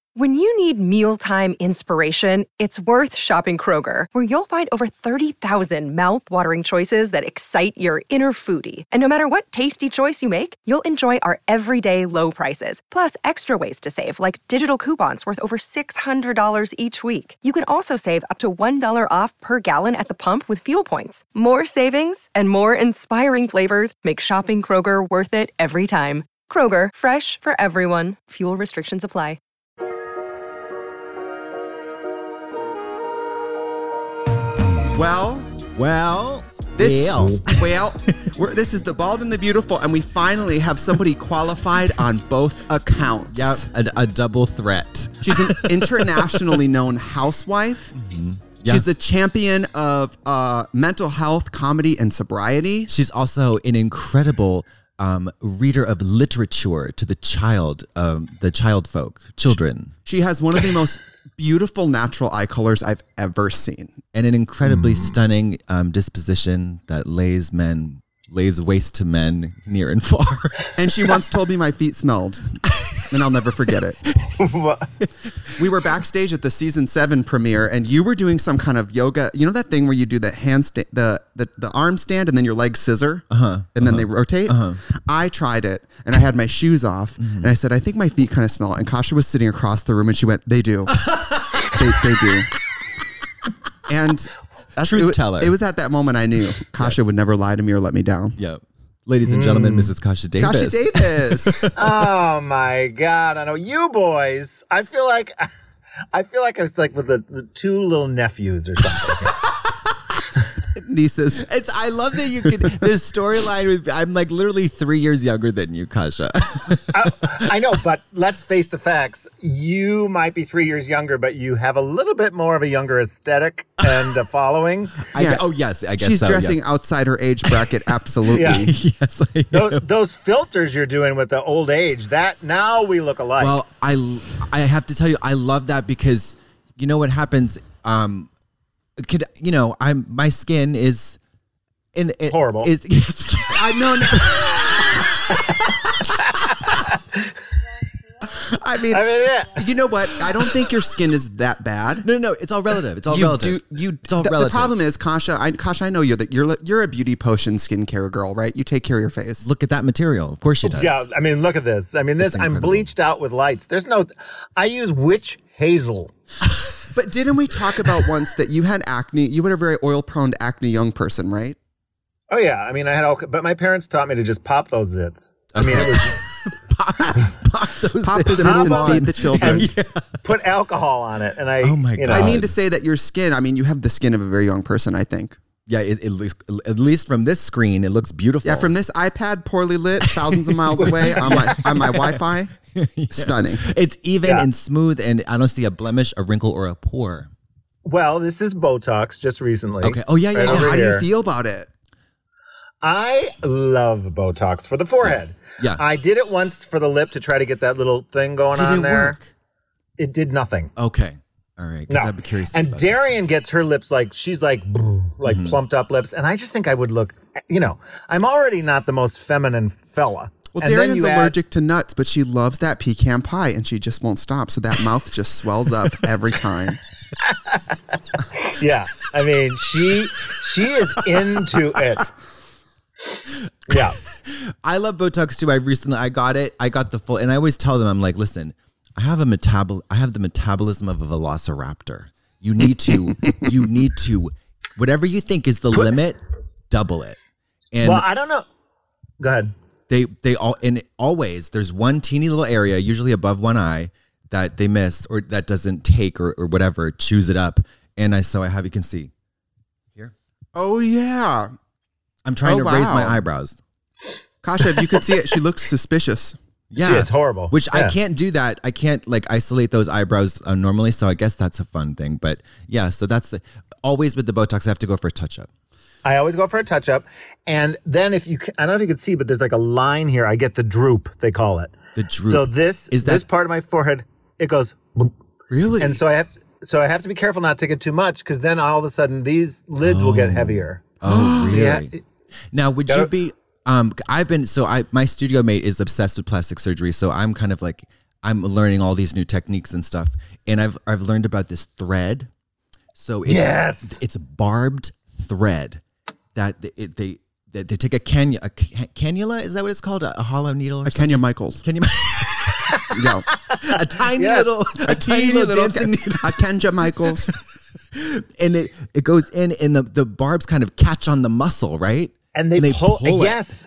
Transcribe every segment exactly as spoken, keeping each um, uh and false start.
When you need mealtime inspiration, it's worth shopping Kroger, where you'll find over thirty thousand mouth-watering choices that excite your inner foodie. And no matter what tasty choice you make, you'll enjoy our everyday low prices, plus extra ways to save, like digital coupons worth over six hundred dollars each week. You can also save up to one dollar off per gallon at the pump with fuel points. More savings and more inspiring flavors make shopping Kroger worth it every time. Kroger, fresh for everyone. Fuel restrictions apply. Well, well, this well, well we're, this is the Bald and the Beautiful, and we finally have somebody qualified on both accounts. Yep, a, a double threat. She's an internationally known housewife. Mm-hmm. Yeah. She's a champion of uh, mental health, comedy, and sobriety. She's also an incredible um, reader of literature to the child, um, the child folk, children. She has one of the most beautiful natural eye colors I've ever seen. And an incredibly mm. stunning um, disposition that lays men, lays waste to men near and far. And she once told me my feet smelled, and I'll never forget it. We were backstage at the season seven premiere, and you were doing some kind of yoga. You know that thing where you do the hand sta- the, the the arm stand, and then your legs scissor, uh-huh, and then uh-huh, they rotate. Uh-huh. I tried it, and I had my shoes off, mm-hmm. and I said, I think my feet kind of smell. And Kasha was sitting across the room, and she went, "They do, they, they do." And that's, truth it, teller. It was at that moment I knew Kasha would never lie to me or let me down. Yep. Ladies and gentlemen, mm. Missus Kasha Davis. Kasha Davis. Oh my God! I know you boys. I feel like I feel like I was like with the, the two little nephews or something. Nieces. It's. I love that you can. This storyline with. I'm like literally three years younger than you, Kasha. I, I know, but let's face the facts. You might be three years younger, but you have a little bit more of a younger aesthetic and a following. I, oh yes, I guess she's so, dressing yeah. outside her age bracket. Absolutely. Yeah. Yes. I those, those filters you're doing with the old age. That now we look alike. Well, I I have to tell you, I love that because you know what happens. Um, Could you know? I'm my skin is in it, horrible. Is yes, I know. I mean, I mean yeah. you know what? I don't think your skin is that bad. No, no, it's all relative. It's all you relative. Do, you, it's all the, relative. The problem is, Kasha. I, Kasha, I know you're that you're you're a beauty potion skincare girl, right? You take care of your face. Look at that material. Of course she does. Yeah, I mean, look at this. I mean, this. I'm bleached out with lights. There's no. I use witch hazel. But didn't we talk about once that you had acne? You were a very oil-prone acne young person, right? Oh yeah, I mean, I had all, but my parents taught me to just pop those zits. I mean, it was pop, pop those pop zits the zits and feed the children. And yeah. Put alcohol on it, and I. Oh my you God! know, I mean to say that your skin. I mean, you have the skin of a very young person. I think. Yeah, it, it looks, at least from this screen, it looks beautiful. Yeah, from this iPad, poorly lit, thousands of miles away on my on my Wi-Fi, yeah. Stunning. It's even yeah. and smooth, and I don't see a blemish, a wrinkle, or a pore. Well, this is Botox just recently. Okay. Oh yeah, yeah. Right yeah. How here. do you feel about it? I love Botox for the forehead. Yeah. I did it once for the lip to try to get that little thing going did on it there. Work? It did nothing. Okay. All right. No. I'd be curious. And about Darian gets her lips like she's like like mm-hmm. plumped up lips, and I just think I would look. You know, I'm already not the most feminine fella. Well, and Darian's add, allergic to nuts, but she loves that pecan pie, and she just won't stop. So that mouth just swells up every time. Yeah, I mean, she she is into it. Yeah, I love Botox too. I recently I got it. I got the full, and I always tell them, I'm like, listen, I have a metabol, I have the metabolism of a velociraptor. You need to, you need to, whatever you think is the limit, double it. And well, I don't know. Go ahead. They they all and always there's one teeny little area, usually above one eye, that they miss or that doesn't take or, or whatever, chews it up. And I so I have you can see here. Oh yeah, I'm trying oh, to wow. raise my eyebrows. Kasha, if you could see it, she looks suspicious. Yeah, See, it's horrible. Which yeah. I can't do that. I can't like isolate those eyebrows uh, normally. So I guess that's a fun thing. But yeah, so that's the, always with the Botox. I have to go for a touch up. I always go for a touch up, and then if you, I don't know if you can see, but there's like a line here. I get the droop, they call it. The droop. So this is that this part of my forehead, it goes. Boop. Really? And so I have, so I have to be careful not to get too much, because then all of a sudden these lids oh. will get heavier. Oh, really? Yeah. Now, would Gotta, you be? Um, I've been so I my studio mate is obsessed with plastic surgery, so I'm kind of like I'm learning all these new techniques and stuff, and I've I've learned about this thread. So it's, yes, it's barbed thread that it, they they they take a canu a cannula. Is that what it's called? A, a hollow needle? Or a Kenya Michaels. Kenya. Yeah. A tiny Yes. little, a, A tiny, teeny little little dancing needle. a Kenya Michaels. And it, it goes in, and the, the barbs kind of catch on the muscle, right? and they, pull. pull it. Yes,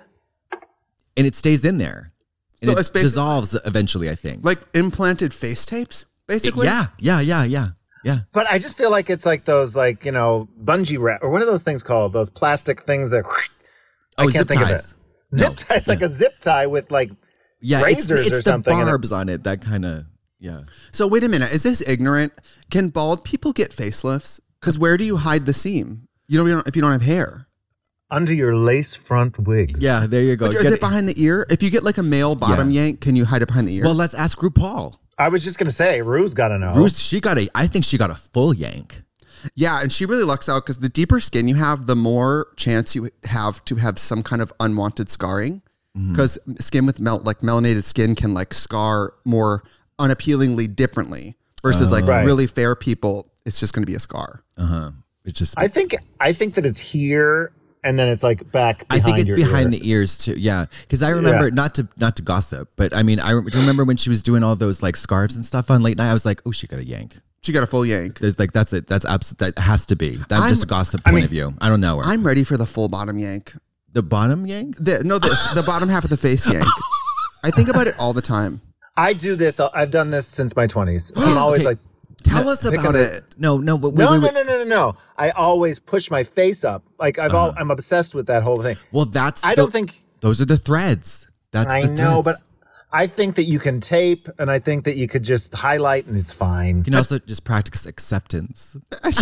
And it stays in there. And So it it's basi- dissolves eventually, I think. Like implanted face tapes, basically. yeah, yeah, yeah, yeah, yeah. but I just feel like it's like those, like, you know, bungee wrap, or what are those things called? Those plastic things that. I Oh, can't zip think ties. of it. Zip No. tie. It's like a zip tie with like. Yeah, it's, razors it's or the something, and it- barbs on it that kind of, yeah. So wait a minute. Is this ignorant? Can bald people get facelifts? Because where do you hide the seam? You don't, you don't if you don't have hair. Under your lace front wig. Yeah, there you go. But is Get it behind the ear? If you get like a male bottom Yeah. yank, can you hide it behind the ear? Well, let's ask RuPaul. I was just gonna say, Rue's got to know. Bruce, she got a, I think she got a full yank. yeah, and she really lucks out because the deeper skin you have, the more chance you have to have some kind of unwanted scarring. Because skin with mel- like melanated skin can like scar more unappealingly differently versus like Right. really fair people. It's just going to be a scar. Uh huh. It's just, I think I think that it's here, and then it's like back. I think it's your behind ear. the ears too. Yeah, because I remember Yeah. not to not to gossip, but I mean, I re- do you remember when she was doing all those like scarves and stuff on late night. I was like, oh, she got a yank. She got a full yank. There's like that's it. That's absolute. That has to be. That's I'm- just a gossip point mean- of view. I don't know her. I'm ready for the full bottom yank. The bottom yank. The, no, this the bottom half of the face yank. I think about it all the time. I do this. I've done this since my twenties. I'm always Okay. like, Tell us pick about on it. it. No, no, but wait, no, wait, no, wait. no, no, no, no. I always push my face up. Like I've all, I'm obsessed with that whole thing. Well, that's. I tho- don't think. those are the threads. That's I the know, but threads. I think that you can tape, and I think that you could just highlight, and it's fine. You can also just practice acceptance.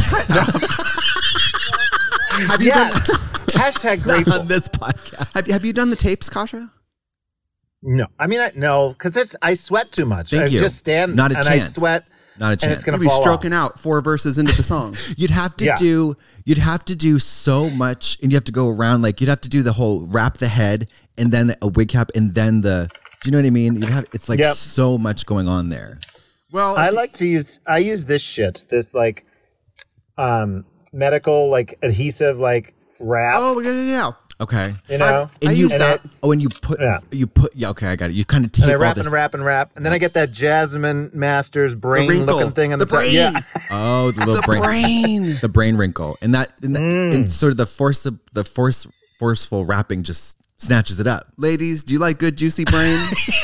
Have you Yeah. done Hashtag grateful. On this podcast. have, have you done the tapes, Kasha? No, I mean, I no, because this I sweat too much. Thank I you. just stand Not a and chance. I sweat. Not a And chance. it's gonna You'll be fall stroking out four verses into the song. You'd have to Yeah. do you'd have to do so much, and you have to go around like you'd have to do the whole wrap the head and then a wig cap and then the do you know what I mean? You'd have it's like Yep. so much going on there. Well, I like to use. I use this shit. This like, um, medical like adhesive like wrap. oh yeah, yeah, yeah. Okay. you know. And I you use that. oh and you put Yeah. you put yeah okay I got it. You kind of tape and I all wrap this. and wrap and wrap, and then I get that Jasmine Masters brain wrinkle. looking thing on the, The top. brain. Yeah, Oh, the little The brain, brain. the brain wrinkle, and that and, that- Mm. and sort of the force the force forceful wrapping just snatches it up. Ladies, do you like good juicy brain?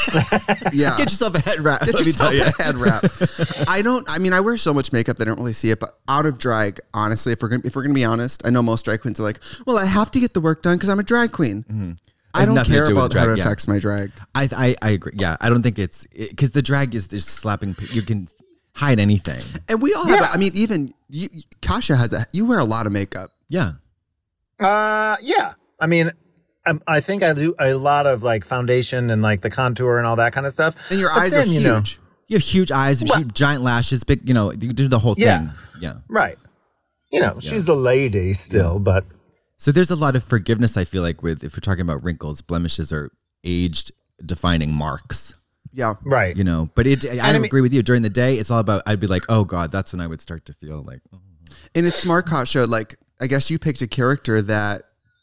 Yeah. Get yourself a head wrap. Get let me yourself tell you. a head wrap. I don't. I mean, I wear so much makeup that I don't really see it. But out of drag, honestly, if we're gonna if we're gonna be honest, I know most drag queens are like, "Well, I have to get the work done because I'm a drag queen." I Has don't nothing to care do with about drag, how it yeah. affects my drag. I, I I agree. Yeah, I don't think it's because the drag is just slapping. You can hide anything. And we all have. Yeah. I mean, even you, Kasha has a. You wear a lot of makeup. Yeah, uh, yeah. I mean, I, I think I do a lot of like foundation and like the contour and all that kind of stuff. And your But eyes then, are you huge. know, you have huge eyes, Well- huge, giant lashes, big. You know, you do the whole Yeah. thing. Yeah. right? You know, she's a lady still, but So there's a lot of forgiveness. I feel like with if we're talking about wrinkles, blemishes, or aged defining marks. Yeah. right. You know, but it. I, I mean- agree with you. During the day, it's all about. I'd be like, oh god, that's when I would start to feel like. oh. And it's smart, Kasha. Like, I guess you picked a character that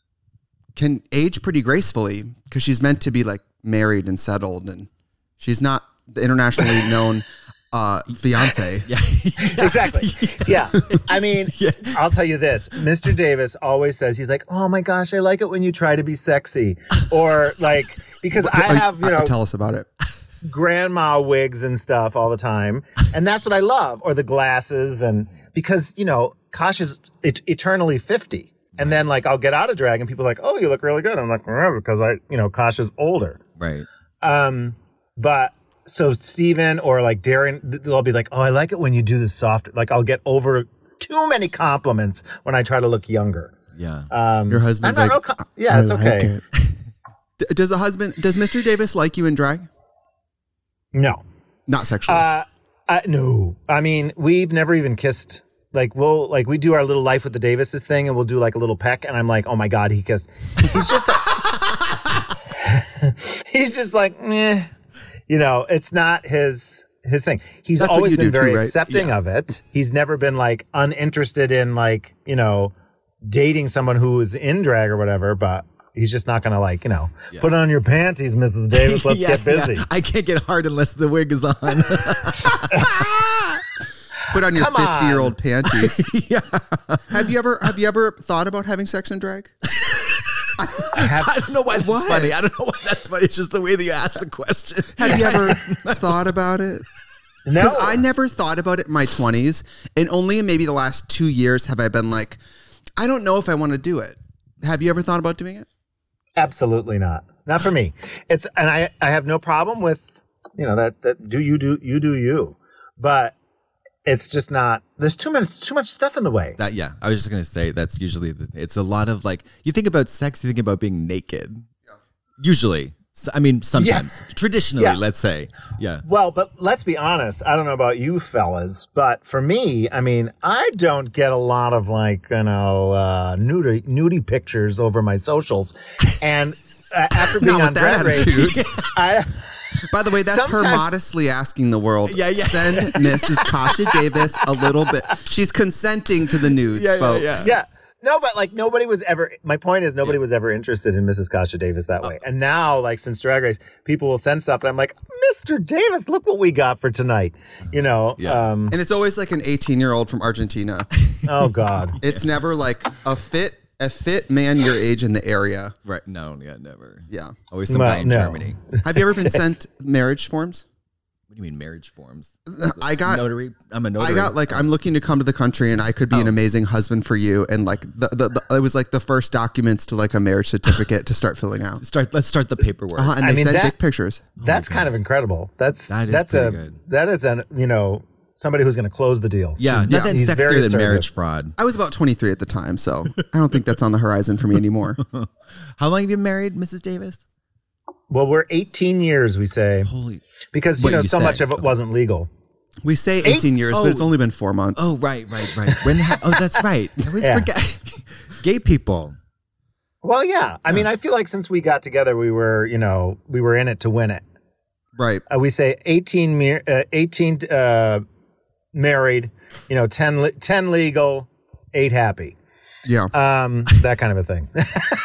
can age pretty gracefully because she's meant to be like married and settled, and she's not the internationally known uh, fiance. Yeah. Exactly. Yeah. I mean, I'll tell you this. Mister Davis always says, he's like, oh my gosh, I like it when you try to be sexy. Or like, because I Uh, have, you know, tell us about it. grandma wigs and stuff all the time. And that's what I love. Or the glasses. And because, you know, Kasha's et- eternally fifty. And then like, I'll get out of drag and people are like, oh, you look really good. I'm like, remember, because I, you know, Kasha's older. Right. Um, but so Steven or like Darren, they'll be like, oh, I like it when you do this soft. Like I'll get over too many compliments when I try to look younger. Yeah. Um, Your husband's I'm not like, real com- yeah, I it's like okay. it. D- Does a husband, does Mister Davis like you in drag? No, Not sexually. uh, uh, no. I mean, we've never even kissed. Like we'll like we do our little Life with the Davises thing, and we'll do like a little peck, and I'm like, oh my god, he kissed. He's just, he's just like, eh. you know, it's not his his thing. He's That's what always you been do very too, right? accepting Yeah. of it. He's never been like uninterested in like, you know, dating someone who is in drag or whatever, but he's just not going to like, you know, Yeah. put on your panties, Missus Davis. Let's Yeah, get busy. yeah. I can't get hard unless the wig is on. Put on your Come on. fifty-year-old panties. yeah. Have you ever have you ever thought about having sex in drag? I don't know why that's What? funny. I don't know why that's funny. It's just the way that you asked the question. Have you ever thought about it? No, Because I never thought about it in my twenties, and only in maybe the last two years have I been like, I don't know if I want to do it. Have you ever thought about doing it? absolutely not. Not for me. It's, and I, I have no problem with, you know, that, that do you do, you do you, but it's just not, there's too much, too much stuff in the way. That yeah, I was just gonna say that's usually the, it's a lot of like you think about sex, you think about being naked. Usually, So- I mean sometimes, traditionally, Yeah. let's say, yeah. Well, but let's be honest. I don't know about you fellas, but for me, I mean, I don't get a lot of like, you know, uh, nudie, nudie pictures over my socials. And uh, after being Not on with that Drag Race, attitude. I, By the way, that's her Sometimes- modestly asking the world. Yeah, yeah. Send Missus Kasha Davis a little bit. She's consenting to the nudes, Yeah, yeah, folks. yeah. yeah. No, but like nobody was ever, my point is nobody was ever interested in Missus Kasha Davis that way. And now, like since Drag Race, people will send stuff and I'm like, Mister Davis, look what we got for tonight. You know? Yeah. Um, And it's always like an eighteen-year-old from Argentina. oh God. It's never like a fit a fit man your age in the area. Right? No, yeah, never. Yeah. Always some Well, guy in no. Germany. Have you ever been sent marriage forms? What do you mean marriage forms? I got notary. I'm a notary. I got like I'm looking to come to the country and I could be an Oh. amazing husband for you, and like the, the, the it was like the first documents to like a marriage certificate to start filling out. start. Let's start the paperwork. Uh-huh, and I they mean, sent that- dick pictures. That's kind of incredible. That's, That is that's a, pretty good. that is an, you know, somebody who's going to close the deal. Yeah, Yeah. nothing He's very sexier than assertive. marriage fraud. I was about twenty-three at the time, so I don't think that's on the horizon for me anymore. How long have you been married, Missus Davis? Well, we're eighteen years, we say, Holy. because, you What know, you so say. much of it Okay. wasn't legal. We say eighteen years, Oh. but it's only been four months. Oh, right, right, right. When? Ha- oh, that's right. I always Yeah. forget. Gay people. Well, yeah. I mean, I feel like since we got together, we were, you know, we were in it to win it. Right. Uh, we say eighteen, mer- uh, eighteen uh, married, you know, ten, le- ten legal, eight happy. Yeah. Um, that kind of a thing.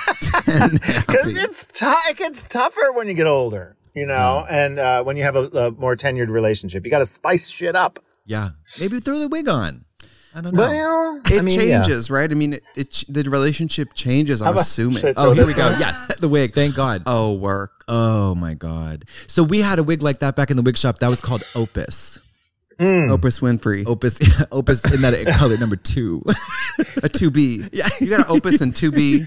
And Because happy. it's tou- it gets tougher when you get older, you know, and uh, when you have a, a more tenured relationship, you got to spice shit up. Yeah. Maybe throw the wig on. I don't know. Well, It I mean, yeah. changes, right? I mean, it, it ch- the relationship changes. I'm How about- assuming. should- Oh, here this we go. one. Yes, the wig. Thank God. Oh, work. Oh my God. So we had a wig like that back in the wig shop. That was called Opus. Mm. Oprah Winfrey. Opus. Opus in that color number two. A two B. Yeah. You got an Opus and two B.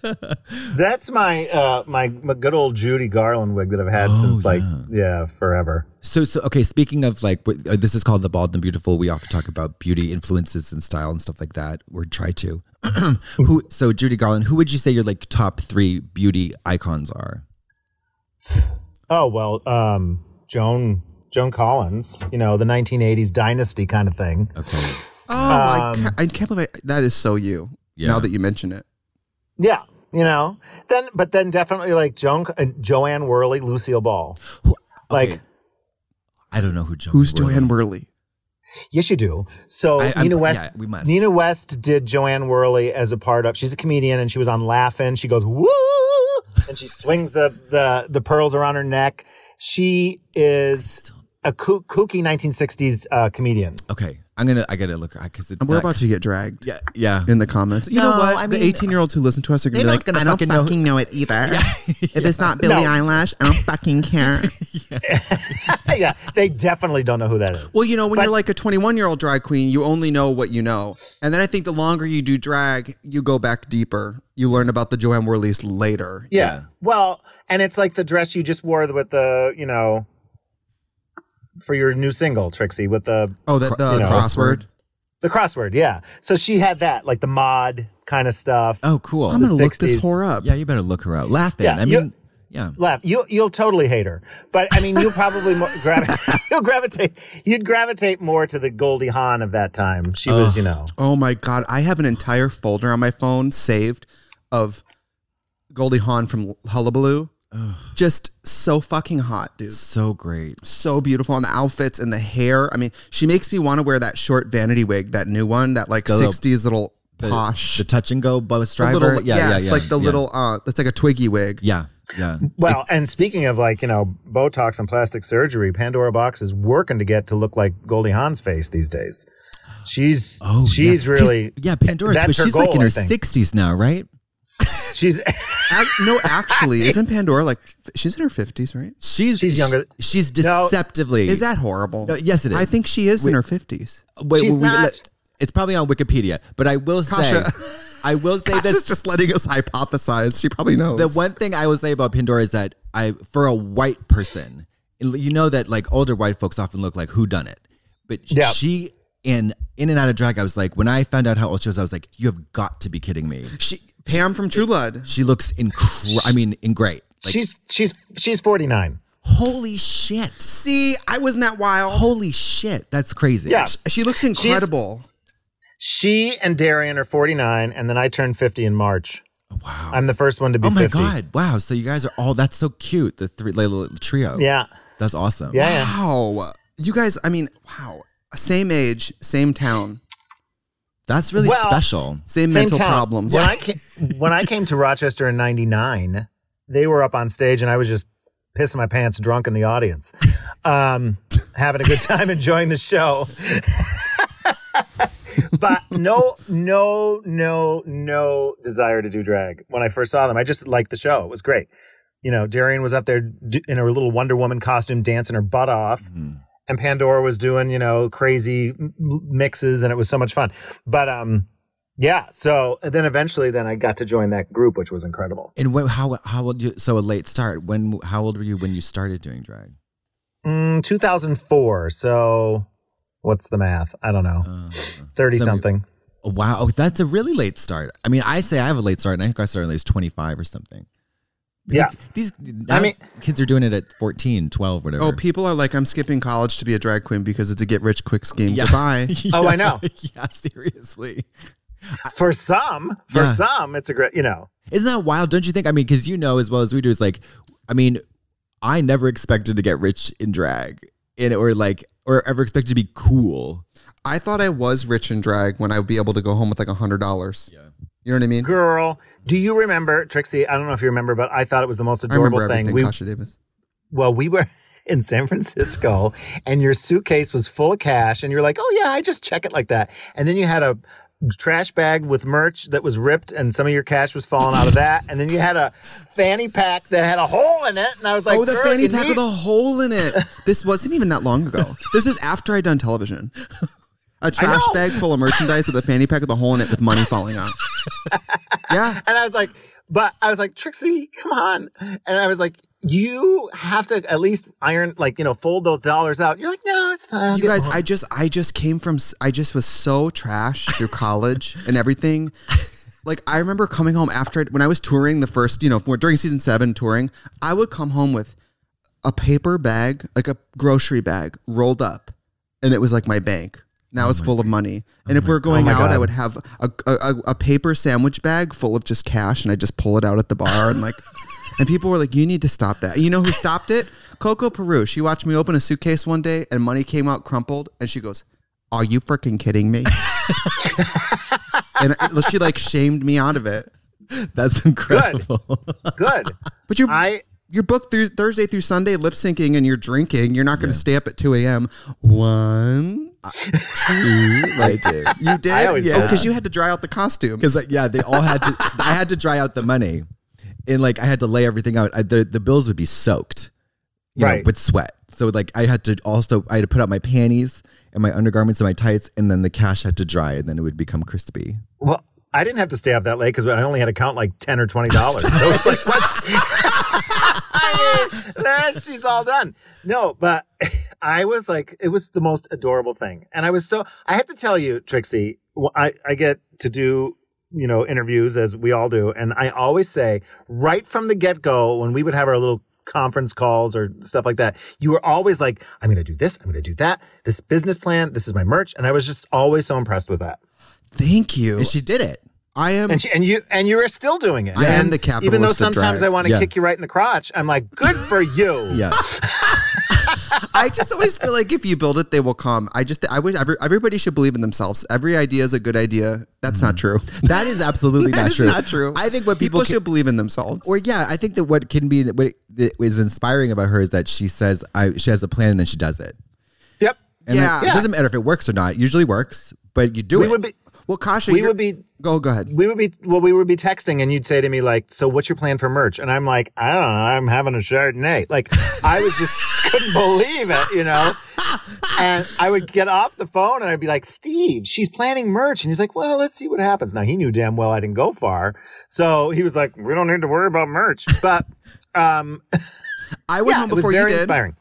That's my, uh, my my good old Judy Garland wig that I've had Oh, since like yeah. yeah forever. So, so okay. Speaking of like, what- uh, this is called The Bald and Beautiful. We often talk about beauty influences and style and stuff like that. Or try to. Who? So Judy Garland. Who would you say your like top three beauty icons are? Oh well, um, Joan Joan Collins, you know, the nineteen eighties dynasty kind of thing. Okay. Oh, I, Um, ca- I can't believe I, that is so you. Yeah. Now that you mention it. Yeah, you know. Then, but then definitely like Joan, uh, Joanne Worley, Lucille Ball. Who- Like, okay. I don't know who Joan. Who's Worley- Joanne Worley? yes, you do. So I- I'm- Nina West, yeah, we must. Nina West did Joanne Worley as a part of. She's a comedian, and she was on Laugh-In. She goes woo, and she swings the the the pearls around her neck. She is a koo- kooky nineteen sixties uh, comedian. Okay, I'm gonna. I gotta look because it's. And we're not- about to get dragged Yeah, yeah. in the comments. You No, know what? I the mean, eighteen-year-olds who listen to us are going to be they're like, not gonna I don't fucking know- fucking know, it either. If it's not Billie No. Eilish, I don't fucking care. Yeah, they definitely don't know who that is. Well, you know, when But- you're like a twenty-one-year-old drag queen, you only know what you know. And then I think the longer you do drag, you go back deeper. You learn about the Joanne Worleys later. Yeah. Yeah. Well, and it's like the dress you just wore with the, you know, for your new single, Trixie, with the Oh, the, the You know, crossword. the crossword. Yeah. So she had that, like the mod kind of stuff. Oh, cool. I'm going to look this sixties. whore up. Yeah, you better look her out. Laughing. Yeah, I you- mean, yeah. Laugh. You you'll totally hate her, but I mean, you'll probably mo- gravi- you'll gravitate. You'd gravitate more to the Goldie Hawn of that time. She was, you know. Oh my God. I have an entire folder on my phone saved of Goldie Hawn from Hullabaloo. Just so fucking hot, dude. So great. So beautiful. And the outfits and the hair. I mean, she makes me want to wear that short vanity wig, that new one, that like The little- sixties little The, posh. the touch and go bus the driver. little, yeah, yeah, yeah, it's yeah. like the yeah. little, uh, it's like a Twiggy wig. Yeah, yeah. Well, and speaking of like, you know, Botox and plastic surgery, Pandora Box is working to get to look like Goldie Hawn's face these days. She's, Oh, she's yeah. really, He's- yeah, Pandora's, that's but her she's like goal, in I her think. sixties now, right? she's, Ac- no, actually, isn't Pandora like, she's in her fifties, right? She's She's younger. She's No. deceptively. Is that horrible? No, yes, it is. I think she is Wait. in her fifties. Wait, She's wait, wait, not- let- it's probably on Wikipedia, but I will Kasha. say, I will say This that is just letting us hypothesize. She probably knows. the one thing I will say about Pandora is that I, for a white person, you know that like older white folks often look like whodunit, but Yeah. she in In and Out of Drag, I was like, when I found out how old she was, I was like, you have got to be kidding me. She, Pam from True Blood. She looks incredible. I mean, in great. Like, she's, she's, she's forty-nine. holy shit. See, I wasn't that wild. Holy shit. That's crazy. Yeah. She looks incredible. She and Darian are forty-nine, and then I turned fifty in March. Wow. I'm the first one to be Oh my fifty. God. Wow. So you guys are all, that's so cute. The three little trio. Yeah. That's awesome. Yeah, yeah. Wow. You guys, I mean, wow. Same age, same town, That's really Well, special. same, Same mental town. problems. When I came, when I came to Rochester in ninety-nine, they were up on stage and I was just pissing my pants drunk in the audience. Um, having a good time enjoying the show. But no, no, no, no desire to do drag. When I first saw them, I just liked the show. It was great. You know, Darian was up there d- in her little Wonder Woman costume dancing her butt off. Mhm. And Pandora was doing, you know, crazy m- mixes, and it was so much fun. But um, yeah. So then eventually, then I got to join that group, which was incredible. And when, how how old you? So a late start. When? How old were you when you started doing drag? Mm, two thousand four. So what's the math? I don't know. Uh, Thirty some- something. oh, wow, oh, that's a really late start. I mean, I say I have a late start, and I think I started at least twenty-five or something. Yeah. These, I now mean- kids are doing it at fourteen, twelve, whatever. Oh, people are like, I'm skipping college to be a drag queen because it's a get rich quick scheme. Yeah. Goodbye. Oh, I know. Yeah, seriously. For some, for Yeah. some, it's a great. You know. Isn't that wild? Don't you think? I mean, because you know as well as we do, it's like, I mean, I never expected to get rich in drag, and or like, or ever expected to be cool. I thought I was rich in drag when I would be able to go home with like a hundred dollars. Yeah. You know what I mean? Girl, do you remember, Trixie? I don't know if you remember, but I thought it was the most I remember adorable thing. everything, We, Kasha Davis. well, we were in San Francisco and your suitcase was full of cash and you're like, oh yeah, I just check it like that. And then you had a trash bag with merch that was ripped and some of your cash was falling out of that. And then you had a fanny pack that had a hole in it. And I was like, oh, the "Girl, fanny you pack need-" with a hole in it. This wasn't even that long ago. This is after I'd done television. A trash know. bag full of merchandise with a fanny pack with a hole in it with money falling out. Yeah. And I was like, but I was like, Trixie, come on. And I was like, you have to at least iron, like, you know, fold those dollars out. You're like, no, it's fine. I'll You get guys, home." I just, I just came from, I just was so trash through college and everything. Like, I remember coming home after, when I was touring the first, you know, during season seven touring, I would come home with a paper bag, like a grocery bag rolled up. And it was like my bank. Now it's full of money. And if we're going my out, I God. would have a, a, a paper sandwich bag full of just cash. And I just pull it out at the bar and like, and people were like, you need to stop that. You know who stopped it? Coco Peru. She watched me open a suitcase one day and money came out crumpled. And she goes, are you freaking kidding me? And I- she like shamed me out of it. That's incredible. Good. But you're, I, you're booked through Thursday through Sunday lip syncing and you're drinking. You're not going to stay up at two a.m. One, two. Like, I did. you did? I always yeah. do Because that. you had to dry out the costumes. Because like, yeah, they all had to. I had to dry out the money, and like I had to lay everything out. I, the the bills would be soaked, you know, Right. with sweat. So like I had to also I had to put out my panties and my undergarments and my tights, and then the cash had to dry, and then it would become crispy. well, I didn't have to stay up that late because I only had to count like ten or twenty dollars. So it's like, what? There, she's all done. No, but I was like, it was the most adorable thing. And I was so, I have to tell you, Trixie, wh- I, I get to do, you know, interviews as we all do. And I always say right from the get go, when we would have our little conference calls or stuff like that, you were always like, I'm going to do this. I'm going to do that. This business plan. This is my merch. And I was just always so impressed with that. Thank you. And she did it. I am, And she, and you and you are still doing it. I am And the capitalist Even though of sometimes drag. I want to Yeah. kick you right in the crotch, I'm like, good for you. Yeah. I just always feel like if you build it, they will come. I just, I wish every, everybody should believe in themselves. Every idea is a good idea. That's not true. That is absolutely That not is true. not true. I think what People people, can, should believe in themselves. or yeah, I think that what can be what is inspiring about her is that she says I she has a plan and then she does it. Yep. And Yeah. it, it doesn't matter if it works or not. It usually works, but you do We it. would be Well, Kasha, we you're- would be Go, go ahead. we would be well, we would be texting and you'd say to me like, so what's your plan for merch? And I'm like, I don't know, I'm having a Chardonnay. Like I was just couldn't believe it, you know? And I would get off the phone and I'd be like, Steve, she's planning merch. And he's like, well, let's see what happens. Now he knew damn well I didn't go far. So he was like, we don't need to worry about merch. But um I went yeah, home it was before you very did. inspiring.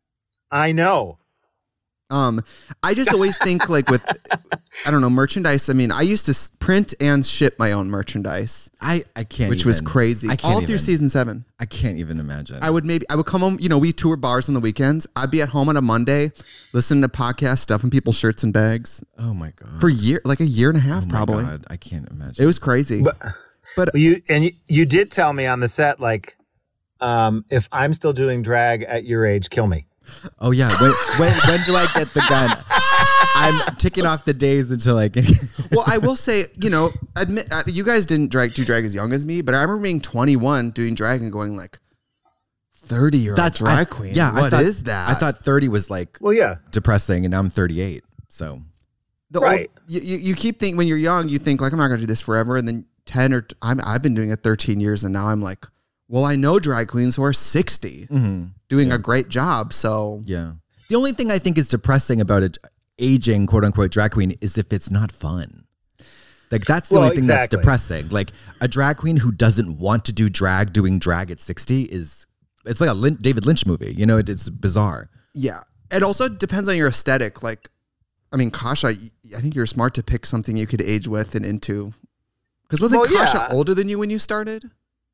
I know. Um, I just always think like with, I don't know, merchandise. I mean, I used to s- print and ship my own merchandise, I, I can't which even, was crazy. I can't All through even, season seven. I can't even imagine. I would maybe, I would come home, you know, we tour bars on the weekends. I'd be at home on a Monday, listening to podcasts, stuffing people's shirts and bags oh my God. for a year, like a year and a half, oh my probably. God, I can't imagine. It was crazy. But But Well, you and you, you did tell me on the set, like, um, if I'm still doing drag at your age, kill me. Oh yeah. When, when when do I get the gun? I'm ticking off the days until I can. well, I will say, you know, admit uh, you guys didn't drag do drag as young as me, but I remember being twenty-one doing drag and going like, thirty year old drag I- queen. Yeah, what I thought, is that? I thought thirty was like Well, yeah, depressing, and now I'm thirty-eight. So the right. old, you, you you keep thinking when you're young, you think like I'm not gonna do this forever, and then ten or t- I'm I've been doing it thirteen years, and now I'm like, well, I know drag queens who are sixty mhm. doing a great job. So yeah, the only thing I think is depressing about it aging quote unquote drag queen is if it's not fun. Like that's the Well, only thing that's exactly. depressing. Like a drag queen who doesn't want to do drag doing drag at sixty is it's like a Lin- David Lynch movie. You know, it, it's bizarre. yeah, it also depends on your aesthetic. Like, I mean, Kasha, I think you're smart to pick something you could age with and into. Because wasn't Well, Kasha yeah. older than you when you started?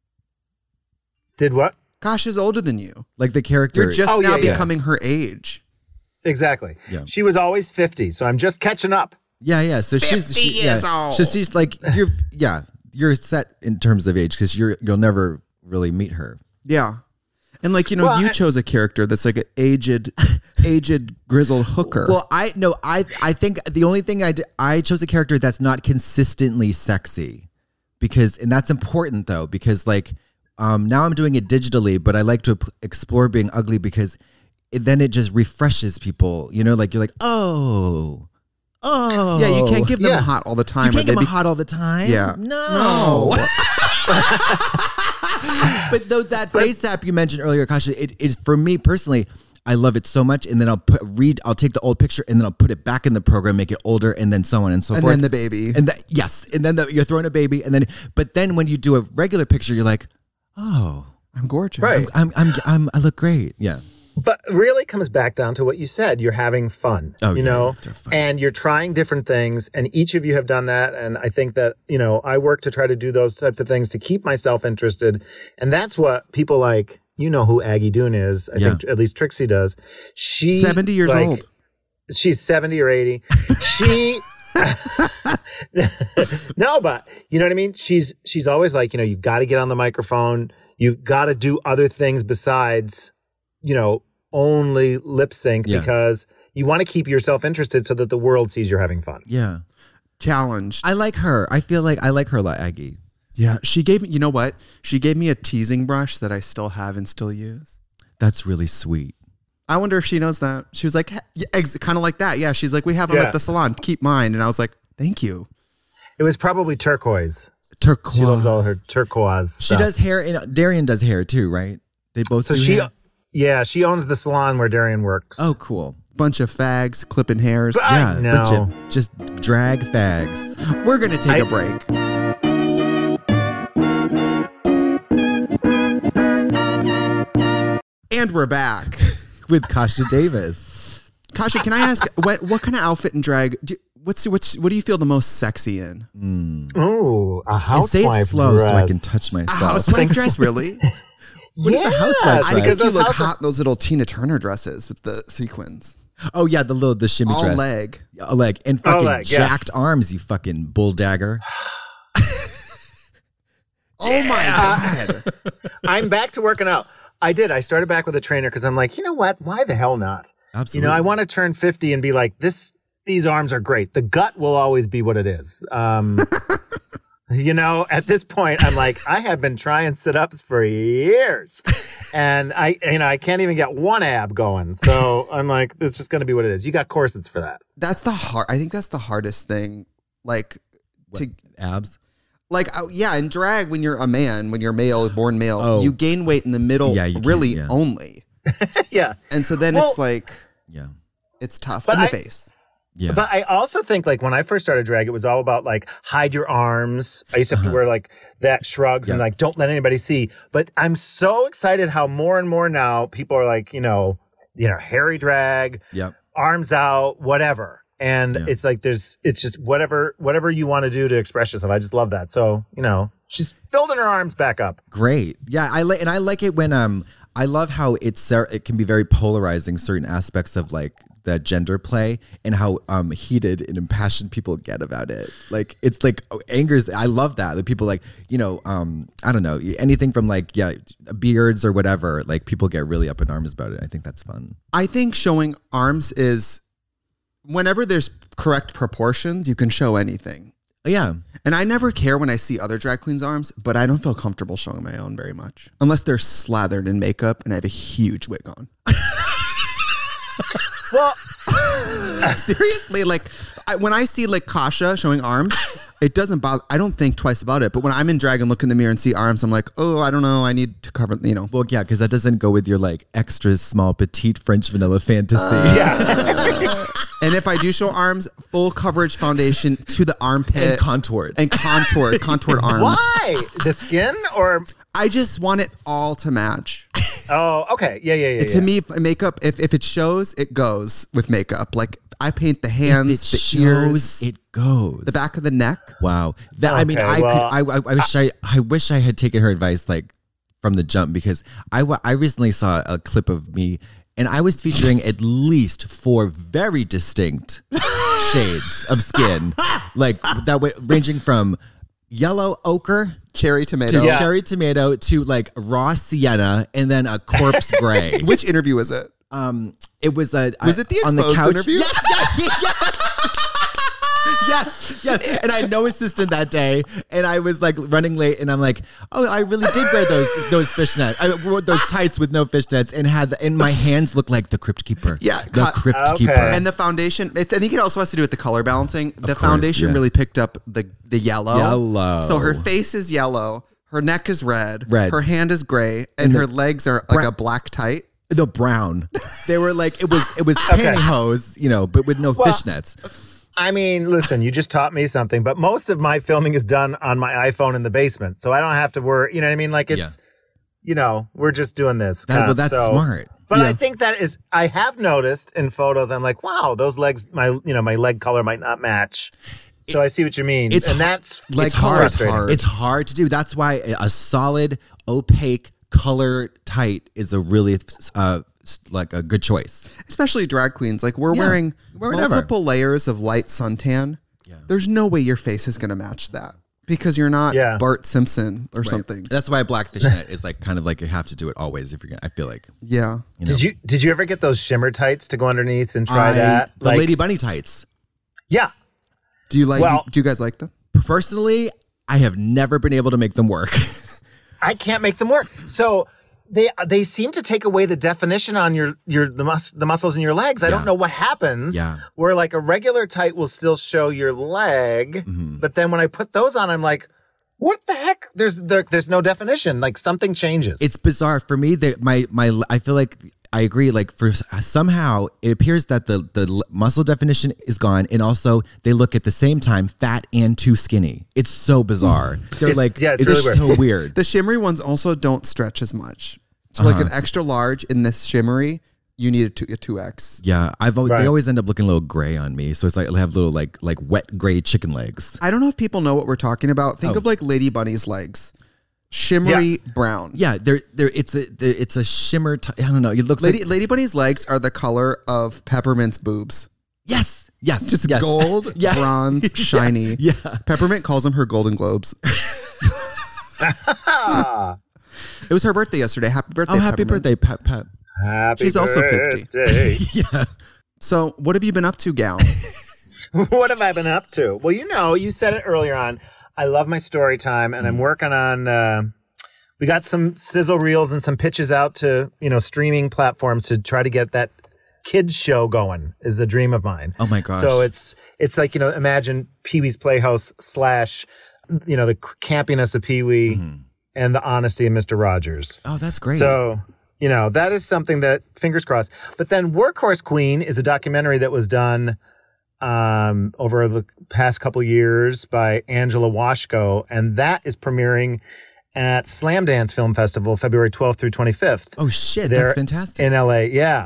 Did what? Kasha's older than you. Like the character. You're just Oh, now yeah, yeah. becoming her age. Exactly. Yeah. She was always fifty, so I'm just catching up. Yeah, yeah. So she's fifty she, years yeah. old. So she's like you're yeah, you're set in terms of age because you're you'll never really meet her. Yeah. And like, you know, Well, you I- chose a character that's like an aged, aged grizzled hooker. Well, I no, I I think the only thing I did, I chose a character that's not consistently sexy because and that's important though because like um now I'm doing it digitally, but I like to p- explore being ugly because it, then it just refreshes people. You know, like you're like oh. Oh, yeah, you can't give them yeah. hot all the time. You or can't they give them be- hot all the time. Yeah. No. But though that face app you mentioned earlier, Kasha, it is for me personally. I love it so much, and then I'll put read. I'll take the old picture, and then I'll put it back in the program, make it older, and then so on and so and forth. then the baby. and that yes, and then the, you're throwing a baby, and then but then when you do a regular picture, you're like, oh, I'm gorgeous. Right. I'm I'm, I'm I look great. Yeah. But really comes back down to what you said. You're having fun, Oh, you yeah, know, you have to have fun. and you're trying different things. And each of you have done that. And I think that, you know, I work to try to do those types of things to keep myself interested. And that's what people like, you know, who Aggie Doon is. I Yeah. think at least Trixie does. She seventy years like, old. She's seventy or eighty. She, no, but you know what I mean? She's, she's always like, you know, you've got to get on the microphone. You've got to do other things besides, you know, only lip sync Yeah. because you want to keep yourself interested so that the world sees you're having fun. Yeah. Challenged. I like her. I feel like I like her a lot, Aggie. Yeah. She gave me, you know what? She gave me a teasing brush that I still have and still use. That's really sweet. I wonder if she knows that. She was like, yeah, ex- kind of like that. Yeah. She's like, we have them Yeah. at the salon. Keep mine. And I was like, thank you. It was probably turquoise. Turquoise. She loves all her turquoise She stuff. does hair, and Darian does hair too, right? They both So do she, hair. yeah, she owns the salon where Darian works. Oh, cool. Bunch of fags clipping hairs. But I Yeah, know. bunch of just drag fags. We're going to take I- a break. And we're back. With Kasha Davis. Kasha, can I ask what what kind of outfit and drag? Do, what's what's what do you feel the most sexy in? Oh, a And housewife say it slow dress. so I can touch A myself. housewife dress, really? What is a housewife Yes, I dress? think because you those look housewife- hot in those little Tina Turner dresses with the sequins. Oh yeah, the little the shimmy All dress. leg. A leg and fucking leg, yeah. jacked arms. You fucking bull dagger. Oh my God. I'm back to working out. I did. I started back with a trainer because I'm like, you know what? Why the hell not? Absolutely. You know, I want to turn fifty and be like, this. These arms are great. The gut will always be what it is. Um, you know, at this point, I'm like, I have been trying sit-ups for years, and I, you know, I can't even get one ab going. So I'm like, it's just going to be what it is. You got corsets for that. That's the hard. I think that's the hardest thing. Like What, to abs. like, oh, yeah, in drag, when you're a man, when you're male, born male, Oh. you gain weight in the middle, Yeah, you really can, yeah. only. Yeah. And so then Well- it's like, Yeah. it's tough But in the I- face. Yeah. But I also think like when I first started drag, it was all about like hide your arms. I used to have to wear like that shrugs and Yeah. like don't let anybody see. But I'm so excited how more and more now people are like, you know, you know, hairy drag, Yep. arms out, whatever. And Yeah. it's like there's it's just whatever whatever you want to do to express yourself. I just love that. So, you know, she's building her arms back up. Great. Yeah, I like and I like it when um I love how it's it can be very polarizing certain aspects of like the gender play and how um heated and impassioned people get about it. Like it's like angers. I love that. That people like, you know, um I don't know, anything from like yeah, beards or whatever, like people get really up in arms about it. I think that's fun. I think showing arms is, whenever there's correct proportions, you can show anything. Yeah. And I never care when I see other drag queens' arms, but I don't feel comfortable showing my own very much. Unless they're slathered in makeup and I have a huge wig on. Well, Seriously, like I, when I see like Kasha showing arms, it doesn't bother. I don't think twice about it. But when I'm in drag and look in the mirror and see arms, I'm like, oh, I don't know. I need to cover, you know. Well, yeah, because that doesn't go with your like extra small petite French vanilla fantasy. yeah. And if I do show arms, full coverage foundation to the armpit. And contoured. And contoured, contoured arms. Why? The skin or I just want it all to match. oh, okay. Yeah, yeah, yeah. To yeah. me, if makeup, if, if it shows, it goes with makeup. Like I paint the hands, If it the shows, ears, it goes. the back of the neck. Wow. That I mean, Okay, I well, could. I, I, I wish I, I wish I had taken her advice like from the jump because I wa- I recently saw a clip of me and I was featuring at least four very distinct shades of skin, like that way ranging from yellow ochre Cherry to tomato. Yeah. cherry tomato to like raw sienna and then a corpse gray. Which interview was it? Um, it was a Was I- it the on the Exposed couch. interview? Yes, yes, yes, yes, yes. And I had no assistant that day, and I was like running late, and I'm like, oh, I really did wear those those fishnets. I wore those tights with no fishnets, and had the, and my hands looked like the Crypt Keeper. Yeah, the cut- Crypt Okay. Keeper. And the foundation, it, I think it also has to do with the color balancing. The course, foundation yeah. really picked up the, the yellow. Yellow. So her face is yellow, her neck is red, Red. her hand is gray, and, her legs are like a black tight. the brown. They were like it was it was Okay. pantyhose, you know, but with no Well, fishnets. I mean, listen, you just taught me something, but most of my filming is done on my iPhone in the basement. So I don't have to worry. You know what I mean? Like it's, Yeah. you know, we're just doing this. That, kind well, of, that's so- smart. But Yeah. I think that is, I have noticed in photos, I'm like, wow, those legs, my, you know, my leg color might not match. So I see what you mean. it's and har- that's Leg it's color hard. is hard. It's hard to do. That's why a solid, opaque color tight is a really uh, s- like a good choice. Especially drag queens. Like we're Yeah, wearing whatever. multiple layers of light suntan. Yeah. There's no way your face is going to match that because you're not Yeah. Bart Simpson or something. That's why a black fishnet is like kind of like you have to do it always if you're gonna. I feel like Yeah. you know. Did you, did you ever get those shimmer tights to go underneath and try I- that? the Lady Bunny tights. yeah. Do you like? Well- do you guys like them? Personally, I have never been able to make them work. I can't make them work. So they they seem to take away the definition on your your the mus- the muscles in your legs. I Yeah. don't know what happens. Yeah. Where like a regular tight will still show your leg, Mm-hmm. but then when I put those on, I'm like, what the heck? There's there, there's no definition. Like something changes. It's bizarre for me that my my I feel like I agree. Like for somehow it appears that the the muscle definition is gone, and also they look at the same time fat and too skinny. It's so bizarre. They're It's- like yeah, it's it's really so weird. The shimmery ones also don't stretch as much. So like Uh-huh. an extra large in this shimmery, you need a two a two X. Yeah, I've always, Right. they always end up looking a little gray on me. So it's like I have little like like wet gray chicken legs. I don't know if people know what we're talking about. Think Oh. of like Lady Bunny's legs, shimmery brown. Yeah, they're they're it's a they're, it's a shimmer. T- I don't know. It looks Lady like Lady Bunny's legs are the color of Peppermint's boobs. yes, yes, Just yes. gold, Yeah. bronze, shiny. Yeah. Peppermint calls them her Golden Globes. It was her birthday yesterday. Happy birthday. Oh, happy Peppermint. birthday, Pep Pep. Happy She's also birthday. fifty. Yeah. So what have you been up to, gal? What have I been up to? Well, you know, you said it earlier on. I love my story time, and I'm working on. Uh, we got some sizzle reels and some pitches out to you know streaming platforms to try to get that kids show going. Is the dream of mine. Oh my gosh. So it's it's like you know imagine Pee-wee's Playhouse slash you know the campiness of Pee-wee mm-hmm. and the honesty of Mister Rogers. Oh, that's great. So. You know, that is something that, fingers crossed. But then Workhorse Queen is a documentary that was done um, over the past couple years by Angela Washko, and that is premiering at Slam Dance Film Festival, February twelfth through twenty-fifth. Oh, shit. There That's fantastic. In L A, yeah.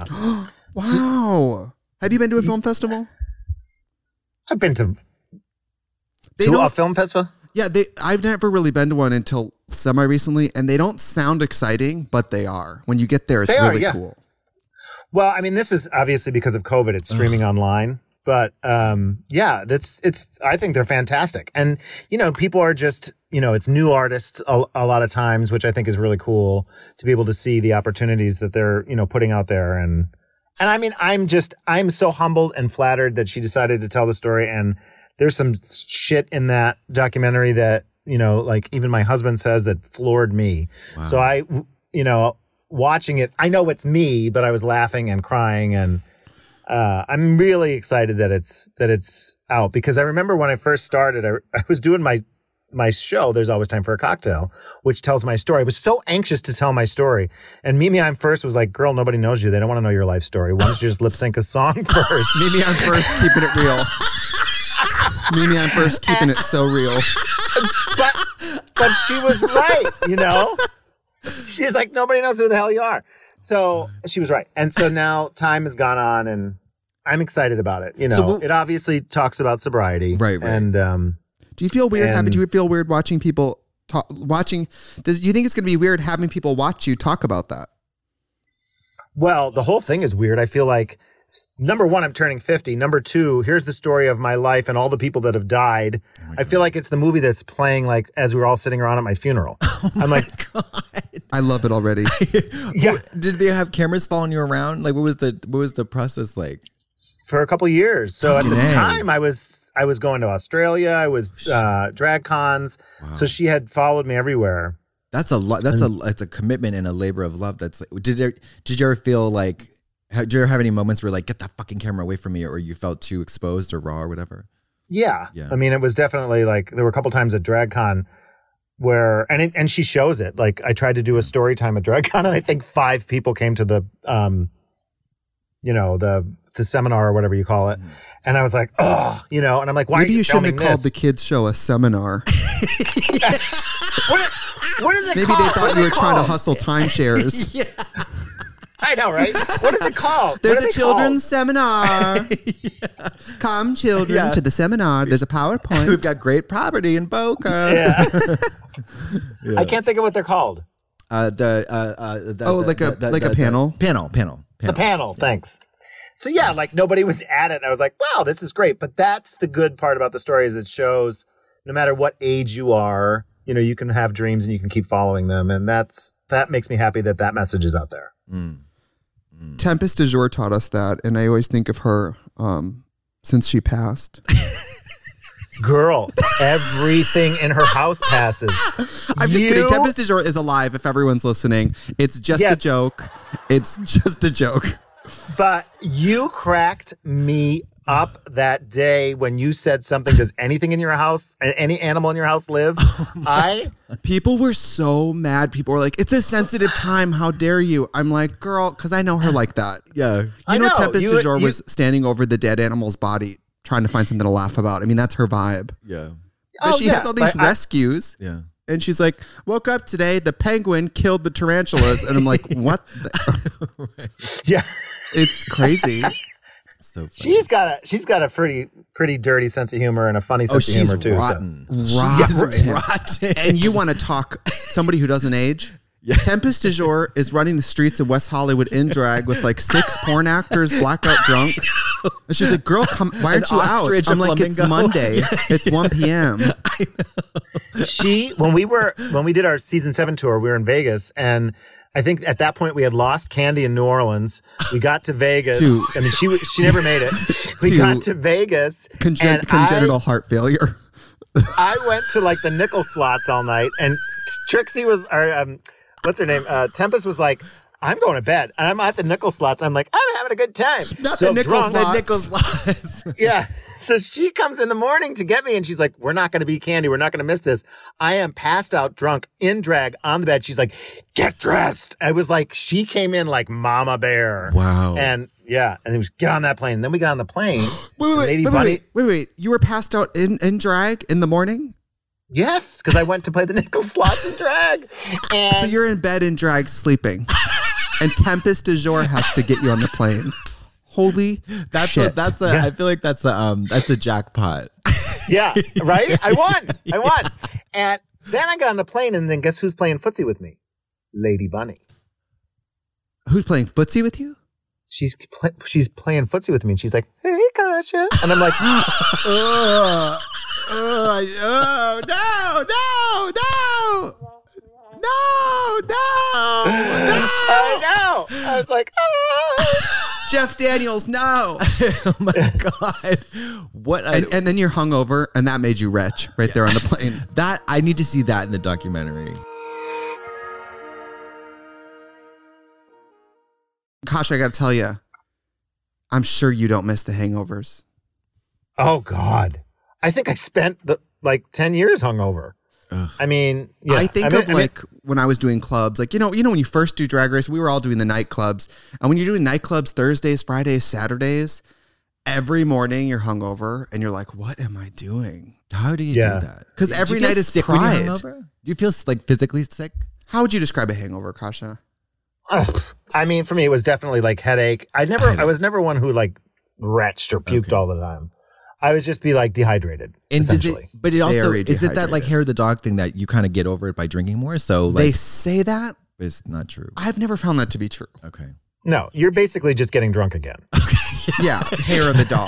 Wow. Have you been to a film festival? I've been to, They to don't- a film festival. Yeah, they. I've never really been to one until semi-recently, and they don't sound exciting, but they are. When you get there, it's They are, really yeah. cool. Well, I mean, this is obviously because of COVID, it's streaming online. But um, yeah, that's it's. I think they're fantastic, and you know, people are just you know, it's new artists a, a lot of times, which I think is really cool to be able to see the opportunities that they're you know putting out there, and and I mean, I'm just I'm so humbled and flattered that she decided to tell the story, and there's some shit in that documentary that you know, like even my husband says that floored me. Wow. So I, you know, watching it, I know it's me, but I was laughing and crying and. Uh, I'm really excited that it's that it's out because I remember when I first started, I, I was doing my my show. There's Always Time for a Cocktail, which tells my story. I was so anxious to tell my story, and Mimi I'm First was like, "Girl, nobody knows you. They don't want to know your life story. Why don't you just lip sync a song first?" Mimi I'm First, keeping it real. Mimi I'm First, keeping it so real. But but she was right, you know. She's like, nobody knows who the hell you are. So she was right. And so now time has gone on and I'm excited about it. You know, So, it obviously talks about sobriety. Right, right. And um, Do you feel weird And- having? Do you feel weird watching people talk? Watching? Does do you think it's going to be weird having people watch you talk about that? well, the whole thing is weird. I feel like, number one, I'm turning fifty. Number two, here's the story of my life and all the people that have died. Oh I feel like it's the movie that's playing like as we were all sitting around at my funeral. Oh I'm my like, God. I love it already. yeah. Did they have cameras following you around? Like, what was the what was the process like? For a couple years. So at the Dang. time I was I was going to Australia. I was uh, drag cons. Wow. So she had followed me everywhere. That's a lot. That's a that's a commitment and a labor of love. That's like, did there, did you ever feel like? Did you ever have any moments where like, get that fucking camera away from me, or you felt too exposed or raw or whatever? Yeah. Yeah. I mean, it was definitely like there were a couple times at DragCon where and it, and she shows it. Like I tried to do a story time at DragCon and I think five people came to the um you know, the the seminar or whatever you call it. Mm-hmm. And I was like, "Oh, you know." And I'm like, "Why Maybe are you, you shouldn't have filming called this?" the kids show a seminar. What, what is it Maybe called? they What thought is you it were trying to called? hustle timeshares. Yeah. I know, right? What is it called? There's What a is it children's seminar. Yeah. Come, children, Yeah. to the seminar. There's a PowerPoint. We've got great property in Boca. called? Yeah. Yeah. I can't think of what they're called. Uh, the uh, uh, the, Oh, the- like a- the- the- like a the- panel? the- panel, panel, The panel. panel, thanks. So yeah, like nobody was at it. And I was like, wow, this is great. But that's the good part about the story is it shows no matter what age you are, you know, you can have dreams and you can keep following them. And that's, that makes me happy that that message is out there. Mm. Tempest du jour taught us that, and I always think of her um, since she passed. Girl, everything in her house passes. I'm just You- kidding. Tempest du jour is alive if everyone's listening. It's just a Yes. joke. It's just a joke. But you cracked me up that day when you said something, does anything in your house, any animal in your house live? I... People were so mad. People were like, it's a sensitive time. How dare you? I'm like, girl, because I know her like that. Yeah. You I know, know. Tempest You- du jour you- was standing over the dead animal's body trying to find something to laugh about. I mean, that's her vibe. Yeah. But Oh, she yeah, has all these but I- rescues. Yeah. And she's like, woke up today, the penguin killed the tarantulas. And I'm like, what? The? Yeah. It's crazy. So funny. She's got a she's got a pretty pretty dirty sense of humor and a funny oh, sense of she's humor too. so- rotten. Rotten. She's rotten. And you want to talk somebody who doesn't age? Yeah. Tempest du jour is running the streets of West Hollywood in drag with like six porn actors blackout drunk. And she's like, girl, come, why aren't An you out? ostrich, I'm a like, it's flamingo. Monday. It's one p.m. she, when we were, when we did our season seven tour, we were in Vegas, and I think at that point we had lost Candy in New Orleans. We got to Vegas. To- I mean, she she never made it. We To got to Vegas. Congen- and congenital I, heart failure. I went to like the nickel slots all night, and Trixie was, or um, what's her name? Uh, Tempest was like, I'm going to bed, and I'm at the nickel slots. I'm like, I'm having a good time. Not so the nickel drunk, slots. The nickel slots. Yeah. So she comes in the morning to get me, and she's like, we're not going to be Candy. We're not going to miss this. I am passed out drunk in drag on the bed. She's like, get dressed. I was like, she came in like Mama Bear. Wow. And yeah. And it was get on that plane. And then we got on the plane. Wait, wait, wait, Lady wait, Bunny. wait, wait, wait. You were passed out in, in drag in the morning? Yes. Because I went to play the nickel slots in drag. And So you're in bed in drag sleeping. And Tempest du Jour has to get you on the plane. Holy That's shit. a, that's a. Yeah. I feel like that's a um that's a jackpot. yeah, right? I won. I won. And then I got on the plane, and then guess who's playing footsie with me? Lady Bunny. Who's playing footsie with you? She's pl- she's playing footsie with me, and she's like, "Hey, Kasha," and I'm like, oh, oh, oh, no, no, no. No, no, no. I know. I was like, "Ah." Jeff Daniels, no. Oh my god! What? A, And, and then you're hungover, and that made you wretch right there on the plane. that I need to see that in the documentary. Gosh, I got to tell you, I'm sure you don't miss the hangovers. Oh God, I think I spent the like ten years hungover. Ugh. I mean, yeah. I think I mean- of I mean- like when I was doing clubs, like, you know, you know, when you first do Drag Race, we were all doing the nightclubs. And when you're doing nightclubs Thursdays, Fridays, Saturdays, every morning you're hungover and you're like, what am I doing? How do you Yeah. do that? Because Do you every feel night is sick when you're pride. hungover? Do you feel like physically sick? How would you describe a hangover, Kasha? Ugh. I mean, for me, it was definitely like headache. I never, I was never one who like retched or puked Okay. all the time. I would just be like dehydrated. And does essentially. it? But it also Very is it that like dehydrated. hair of the dog thing that you kind of get over it by drinking more? So like, They say that. it's not true. I've never found that to be true. Okay. No, you're basically just getting drunk again. Yeah, hair of the dog.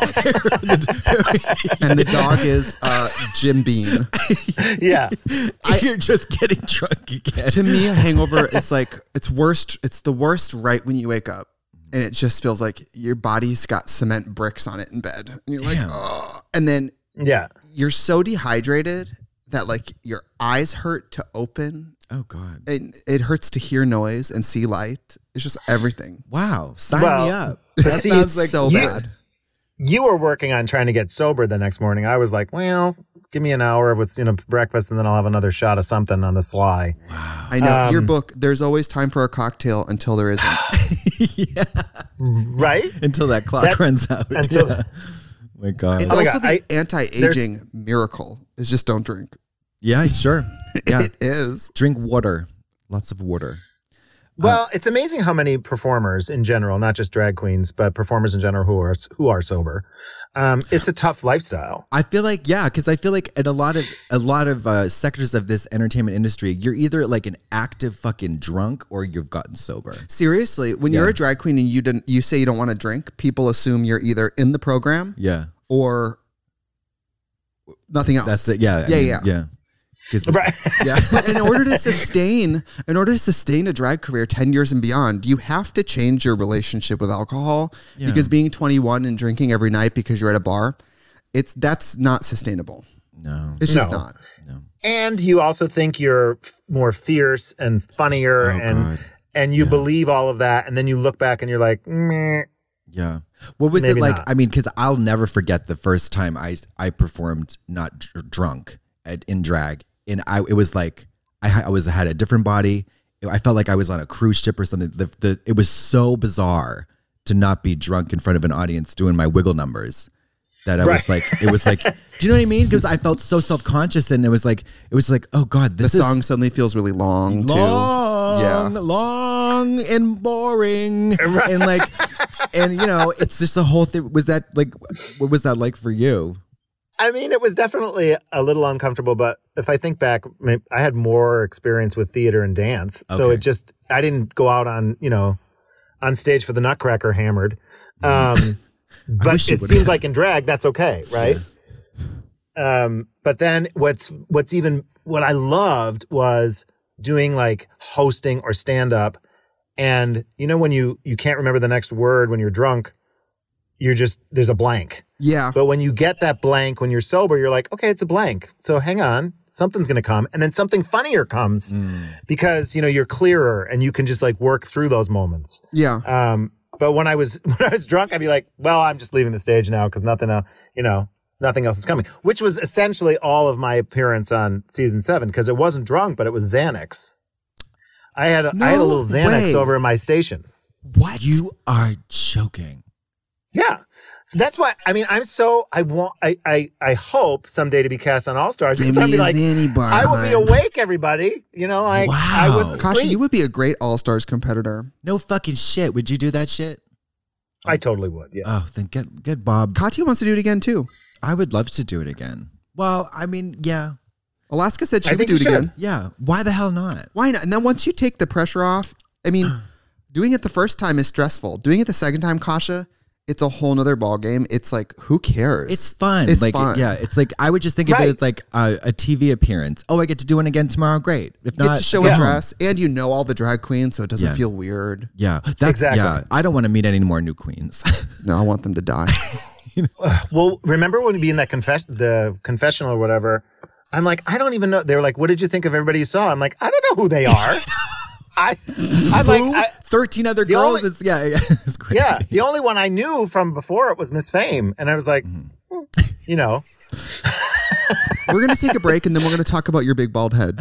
And the dog is uh, Jim Beam. Yeah. You're just getting drunk again. To me, a hangover is like, it's worst. It's the worst right when you wake up. And it just feels like your body's got cement bricks on it in bed. And you're like, Damn. oh. And then Yeah. you're so dehydrated that like your eyes hurt to open. Oh God. It, it hurts to hear noise and see light. It's just everything. Wow. Sign Well, me up. but That see, sounds It's like so you- bad. You were working on trying to get sober the next morning. I was like, well, give me an hour with, you know, breakfast and then I'll have another shot of something on the sly. I know. your Um, book, there's always time for a cocktail until there isn't. yeah. Right? Until that clock That's- runs out. until- Yeah. My God. It's Oh my also God, the anti-aging miracle is just don't drink. Yeah. Sure. Yeah. It is. Drink water. Lots of water. Well, it's amazing how many performers in general, not just drag queens, but performers in general who are who are sober. Um, it's a tough lifestyle. I feel like yeah, because I feel like in a lot of a lot of uh, sectors of this entertainment industry, you're either like an active fucking drunk or you've gotten sober. Seriously, when Yeah. you're a drag queen and you didn't, you say you don't want to drink, people assume you're either in the program Yeah, or nothing else. that's it. Yeah, I Yeah, mean, yeah. yeah. 'Cause- Right. Yeah. But in order to sustain, in order to sustain a drag career ten years and beyond, you have to change your relationship with alcohol Yeah. because being twenty-one and drinking every night because you're at a bar, it's that's not sustainable. No. It's just No. not. And you also think you're f- more fierce and funnier Oh, and God. and you Yeah. believe all of that. And then you look back and you're like, meh. Yeah. What was Maybe it like? not. I mean, because I'll never forget the first time I I performed not dr- drunk at, in drag, and I it was like I, ha- I was had a different body. I felt like I was on a cruise ship or something. The, the it was so bizarre to not be drunk in front of an audience doing my wiggle numbers. That I was Right. like, it was like, do you know what I mean? Because I felt so self conscious, and it was like, it was like, oh God, The this is song suddenly feels really long, long, Yeah. long and boring, and like, and you know, it's just the whole thing. Was that like, what was that like for you? I mean, it was definitely a little uncomfortable, but if I think back, may- I had more experience with theater and dance. So Okay. it just, I didn't go out on, you know, on stage for the Nutcracker hammered. Um, but wish you it would seems have. like in drag, that's okay, right? Um, but then what's what's even what I loved was doing like hosting or stand up. And you know when you you can't remember the next word when you're drunk, you're just there's a blank. Yeah. But when you get that blank when you're sober, you're like, okay, it's a blank. So hang on, something's going to come. And then something funnier comes mm. because, you know, you're clearer and you can just like work through those moments. Yeah. Um, but when I was, when I was drunk, I'd be like, well, I'm just leaving the stage now because nothing, uh, you know, nothing else is coming, which was essentially all of my appearance on season seven because it wasn't drunk, but it was Xanax. I had, a, no I had a little Xanax way. over in my station. What? You are joking. Yeah. So that's why, I mean, I'm so, I want, I, I, I hope someday to be cast on All Stars. Give I'd me be a like, Xanny bar, I would be hun. awake, everybody. You know, like, Wow. I was Kasha, asleep. you would be a great All Stars competitor. No fucking shit. Would you do that shit? I totally would, yeah. Oh, then get get Bob. Katya wants to do it again, too. I would love to do it again. Well, I mean, yeah. Alaska said she I would think do you it should. again. Yeah. Why the hell not? Why not? And then once you take the pressure off, I mean, doing it the first time is stressful. Doing it the second time, Kasha, it's a whole nother ball game. It's like, who cares? It's fun. It's like, fun. Yeah, it's like, I would just think of Right. it as like a, a T V appearance. Oh, I get to do one again tomorrow. Great. If You get not, to show go a home. dress, and you know all the drag queens, so it doesn't Yeah. feel weird. Yeah. That's, Exactly. Yeah. I don't want to meet any more new queens. No, I want them to die. Well, remember when we be in that confess the confessional or whatever? I'm like, I don't even know. They were like, what did you think of everybody you saw? I'm like, I don't know who they are. I, I'm like, Who? I, thirteen other The girls. only- it's, yeah, yeah. It's crazy. yeah, the only one I knew from before it was Miss Fame. And I was like, Mm-hmm. hmm, you know, We're going to take a break, and then we're going to talk about your big bald head.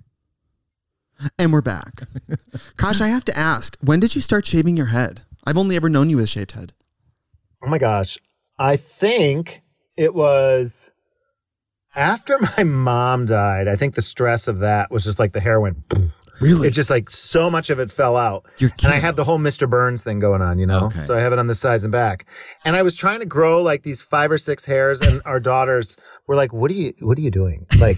And we're back. Kasha, I have to ask, when did you start shaving your head? I've only ever known you with a shaved head. oh my gosh, I think it was after my mom died. I think the stress of that was just like the hair went boom. Really? It just like so much of it fell out. You're and I kidding. had the whole Mister Burns thing going on, you know? Okay. So I have it on the sides and back. And I was trying to grow like these five or six hairs and our daughters were like, what are you, what are you doing? Like,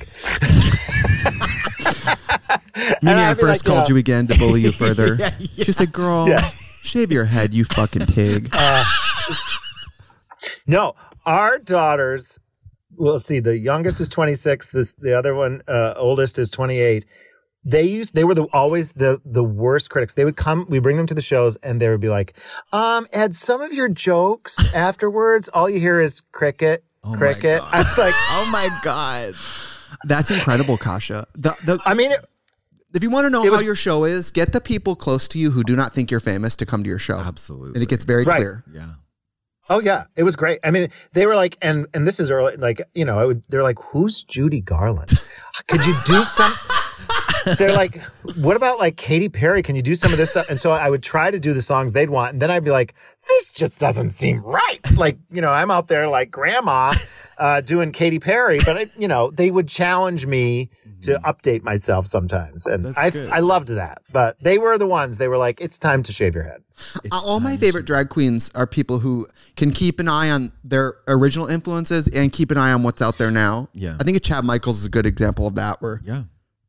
Mimi, I I'd be first like, called you know, you again to bully you further. Yeah, yeah. She said, girl, Yeah. shave your head, you fucking pig. Uh, no, our daughters, well, let's see, the youngest is twenty-six. This, the other one, uh, oldest is twenty-eight. They used, they were the, always the, the worst critics. They would come, we bring them to the shows and they would be like, um, Ed, some of your jokes afterwards, all you hear is cricket, Oh my cricket. God. I was like, Oh my God. That's incredible, Kasha. The, the, I mean, it, if you want to know It how was- your show is, get the people close to you who do not think you're famous to come to your show. Absolutely. And it gets very Right. clear. Yeah. oh yeah, it was great. I mean, they were like, and, and this is early, like, you know, I would, they're like, who's Judy Garland? Could you do some, they're like, what about like Katy Perry? Can you do some of this stuff? And so I would try to do the songs they'd want. And then I'd be like, this just doesn't seem right. Like, you know, I'm out there like grandma, uh, doing Katy Perry, but I, you know, they would challenge me to update myself sometimes. And That's I, good. I loved that, but they were the ones, they were like, it's time to shave your head. It's Uh, All my time favorite to- drag queens are people who can keep an eye on their original influences and keep an eye on what's out there now. Yeah. I think Chad Michaels is a good example of that, where, Yeah.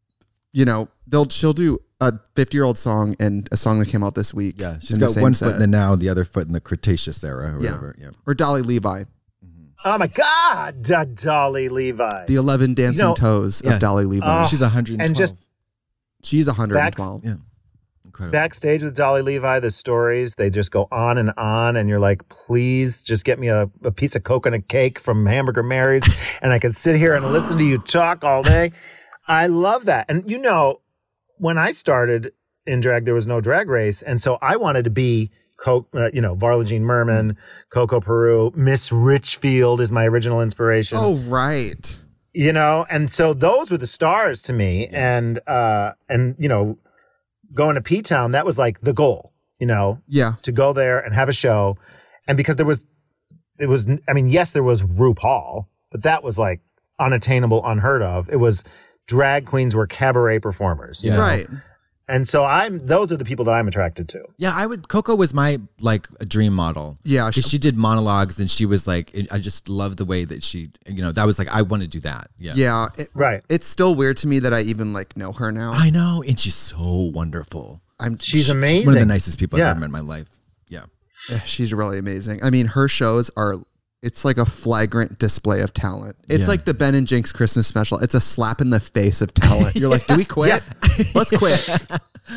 you know, they'll she'll do a fifty year old song and a song that came out this week. Yeah. She's in the got same one set. foot in the now, the other foot in the Cretaceous era or Yeah. whatever. Yeah. Or Dolly Levi, Oh my God, Da- Dolly Levi. the eleven dancing know, toes yeah. of Dolly Levi. Oh, She's one hundred twelve. and just She's one hundred twelve. yeah. Incredible. backstage with Dolly Levi, the stories, they just go on and on. And you're like, please just get me a, a piece of coconut cake from Hamburger Mary's and I can sit here and listen to you talk all day. I love that. And you know, when I started in drag, there was no Drag Race. And so I wanted to be, Co- uh, you know, Varla Jean Merman, Coco Peru, Miss Richfield is my original inspiration. Oh, right. You know, and so those were the stars to me. And, uh, and, you know, going to P-Town, that was like the goal, you know, Yeah. to go there and have a show. And because there was, it was, I mean, yes, there was RuPaul, but that was like unattainable, unheard of. It was drag queens were cabaret performers. You Yeah. know? Right. And so I'm, those are the people that I'm attracted to. Yeah, I would. Coco was my like a dream model. Yeah, because she did monologues and she was like, I just love the way that she, you know, that was like I want to do that. Yeah, Yeah. It- Right. It's still weird to me that I even like know her now. I know, and she's so wonderful. I'm She's She's amazing. one of the nicest people Yeah. I've ever met in my life. Yeah, Yeah, she's really amazing. I mean, her shows are it's like a flagrant display of talent. It's Yeah. like the Ben and Jinx Christmas special. It's a slap in the face of talent. You're like, do we quit? Let's quit.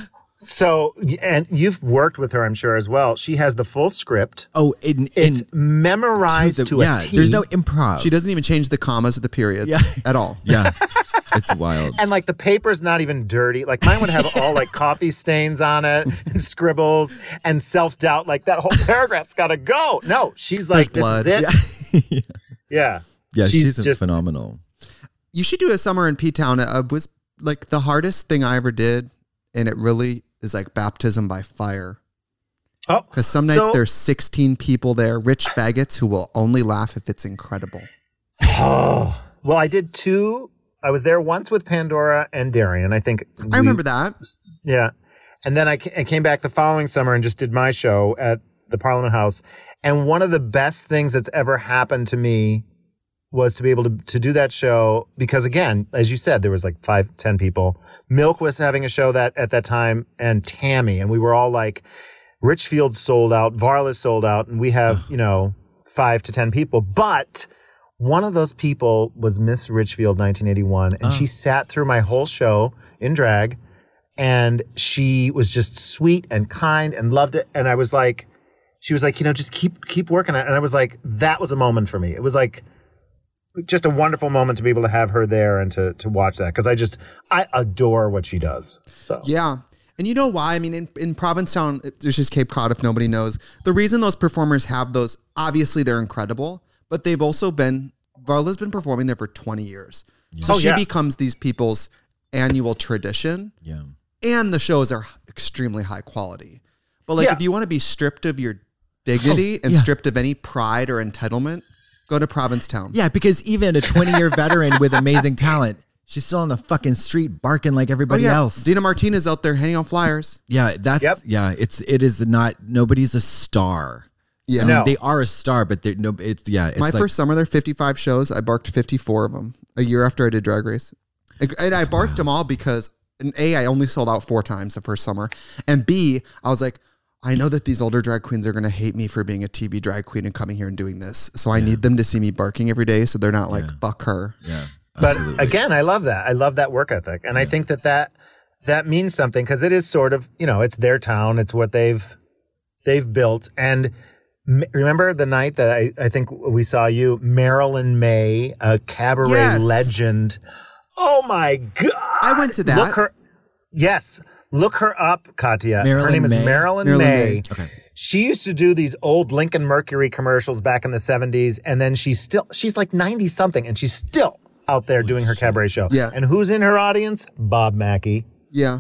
So, and you've worked with her, I'm sure, as well. She has the full script. Oh, in, It's in memorized the- to yeah, a T. there's no improv. She doesn't even change the commas or the periods Yeah. at all. Yeah, it's wild. And like the paper's not even dirty. Like mine would have all like coffee stains on it and scribbles and self-doubt. Like that whole paragraph's got to go. No, she's like, There's this blood. is it. Yeah, Yeah. yeah, she's, just phenomenal. You should do a summer in P-Town. It uh, was like the hardest thing I ever did. And it really is like baptism by fire. Oh, Because some nights so- there's sixteen people there, rich faggots who will only laugh if it's incredible. Oh, well, I did two. I was there once with Pandora and Darian. I think I we- remember that. Yeah. And then I, ca- I came back the following summer and just did my show at the Parliament House. And one of the best things that's ever happened to me was to be able to, to do that show because, again, as you said, there was like five, ten people. Milk was having a show that at that time, and Tammy, and we were all like, Richfield's sold out, Varla's sold out, and we have, you know, five to ten people. But one of those people was Miss Richfield nineteen eighty-one, and she sat through my whole show in drag, and she was just sweet and kind and loved it. And I was like, she was like, you know, just keep keep working on it. And I was like, that was a moment for me. It was like just a wonderful moment to be able to have her there and to to watch that because I just I adore what she does. So Yeah. And you know why? I mean, in, in Provincetown, there's just Cape Cod if nobody knows. The reason those performers have those, obviously they're incredible, but they've also been, Varla's been performing there for twenty years. So Oh, she yeah. becomes these people's annual tradition. Yeah, And the shows are extremely high quality. But like, Yeah. if you want to be stripped of your dignity and yeah. stripped of any pride or entitlement, go to Provincetown. yeah, because even a twenty-year veteran with amazing talent, she's still on the fucking street barking like Oh, everybody yeah. else. Dina Martinez out there handing out flyers. Yeah, that's Yep. yeah. It's it is not nobody's a star. Yeah. I mean, No. they are a star, but they're no. It's yeah. It's My like, first summer there, fifty-five shows. I barked fifty-four of them a year after I did Drag Race. And and I barked them all because, and A, I only sold out four times the first summer. And B, I was like, I know that these older drag queens are going to hate me for being a T V drag queen and coming here and doing this. So I need them to see me barking every day so they're not like, fuck her. yeah. But absolutely. again, I love that. I love that work ethic. And I think that that, that means something because it is sort of, you know, it's their town. It's what they've, they've built. And m- remember the night that I, I think we saw you, Marilyn May, a cabaret Yes. legend. Oh my God. I went to that. Look her, yes. Look her up, Katya. her Marilyn name is May? Marilyn, Marilyn May. May. Okay. She used to do these old Lincoln Mercury commercials back in the seventies. And then she's still, she's like ninety something and she's still out there doing her cabaret show. Yeah. And who's in her audience? Bob Mackey. Yeah.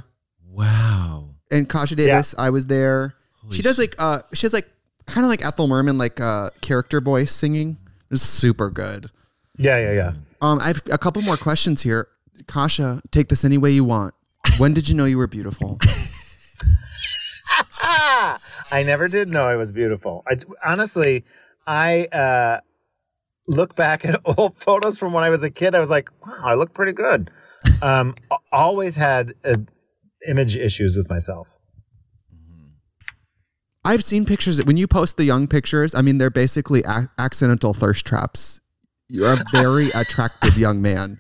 Wow. And Kasha Davis, I was there. she does like, uh, she has like, kind of like Ethel Merman, like uh, character voice singing. It was super good. Yeah, yeah, yeah. Um, I have a couple more questions here. Kasha, take this any way you want. When did you know you were beautiful? I never did know I was beautiful. I honestly, I uh, look back at old photos from when I was a kid. I was like, wow, I look pretty good. Um, a- always had uh, image issues with myself. I've seen pictures when you post the young pictures. I mean, they're basically ac- accidental thirst traps. You're a very attractive young man.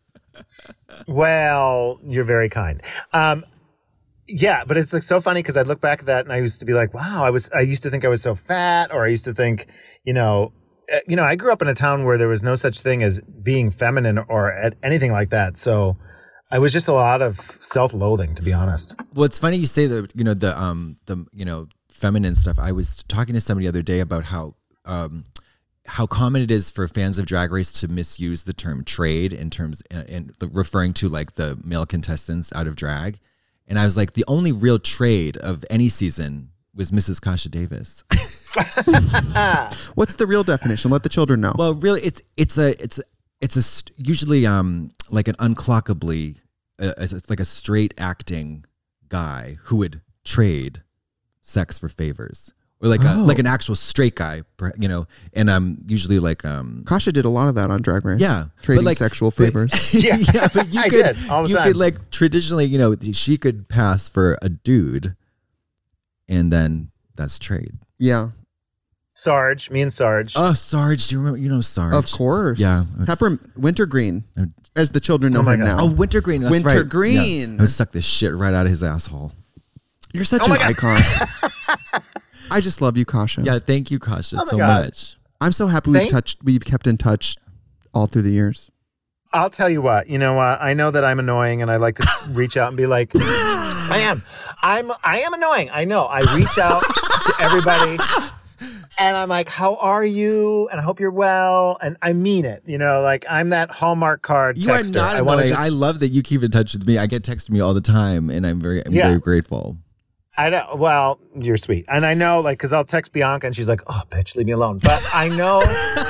Well, you're very kind. Um, yeah, but it's like so funny because I look back at that and I used to be like, wow, I was, I used to think I was so fat, or I used to think, you know, uh, you know, I grew up in a town where there was no such thing as being feminine or at anything like that. So I was just a lot of self-loathing, to be honest. Well, it's funny you say that. You know the um the you know feminine stuff. I was talking to somebody the other day about how um how common it is for fans of Drag Race to misuse the term trade in terms and referring to like the male contestants out of drag. And I was like, the only real trade of any season was Missus Kasha Davis. What's the real definition? Let the children know. Well, really, it's it's a it's it's a st- usually um like an unclockably uh, it's like a straight acting guy who would trade sex for favors, or like a Oh. like an actual straight guy, per- you know. And um usually like um Kasha did a lot of that on Drag Race. yeah, Trading but like, sexual but- favors. Yeah. yeah, but you I could did, all the you time. could like traditionally, you know, she could pass for a dude, and then that's trade. Yeah. Sarge, me and Sarge. Oh, Sarge. Do you remember? You know Sarge. Of course. Yeah. Pepper Wintergreen, as the children know Oh my him God. now. Oh, Wintergreen. That's right. Wintergreen. Yeah. I would suck this shit right out of his asshole. You're such Oh an my icon. I just love you, Kasha. Yeah, thank you, Kasha, Oh my so God. much. I'm so happy we've Thank- touched, we've kept in touch all through the years. I'll tell you what, you know what? I know that I'm annoying and I like to reach out and be like, I am. I'm I am annoying. I know. I reach out to everybody and I'm like, how are you? And I hope you're well. And I mean it. You know, like I'm that Hallmark card You texter. are not I wanna annoying. just- I love that you keep in touch with me. I get texted me all the time, and I'm very, I'm Yeah. very grateful. I know. Well, you're sweet. And I know, like, because I'll text Bianca and she's like, oh, bitch, leave me alone. But I know,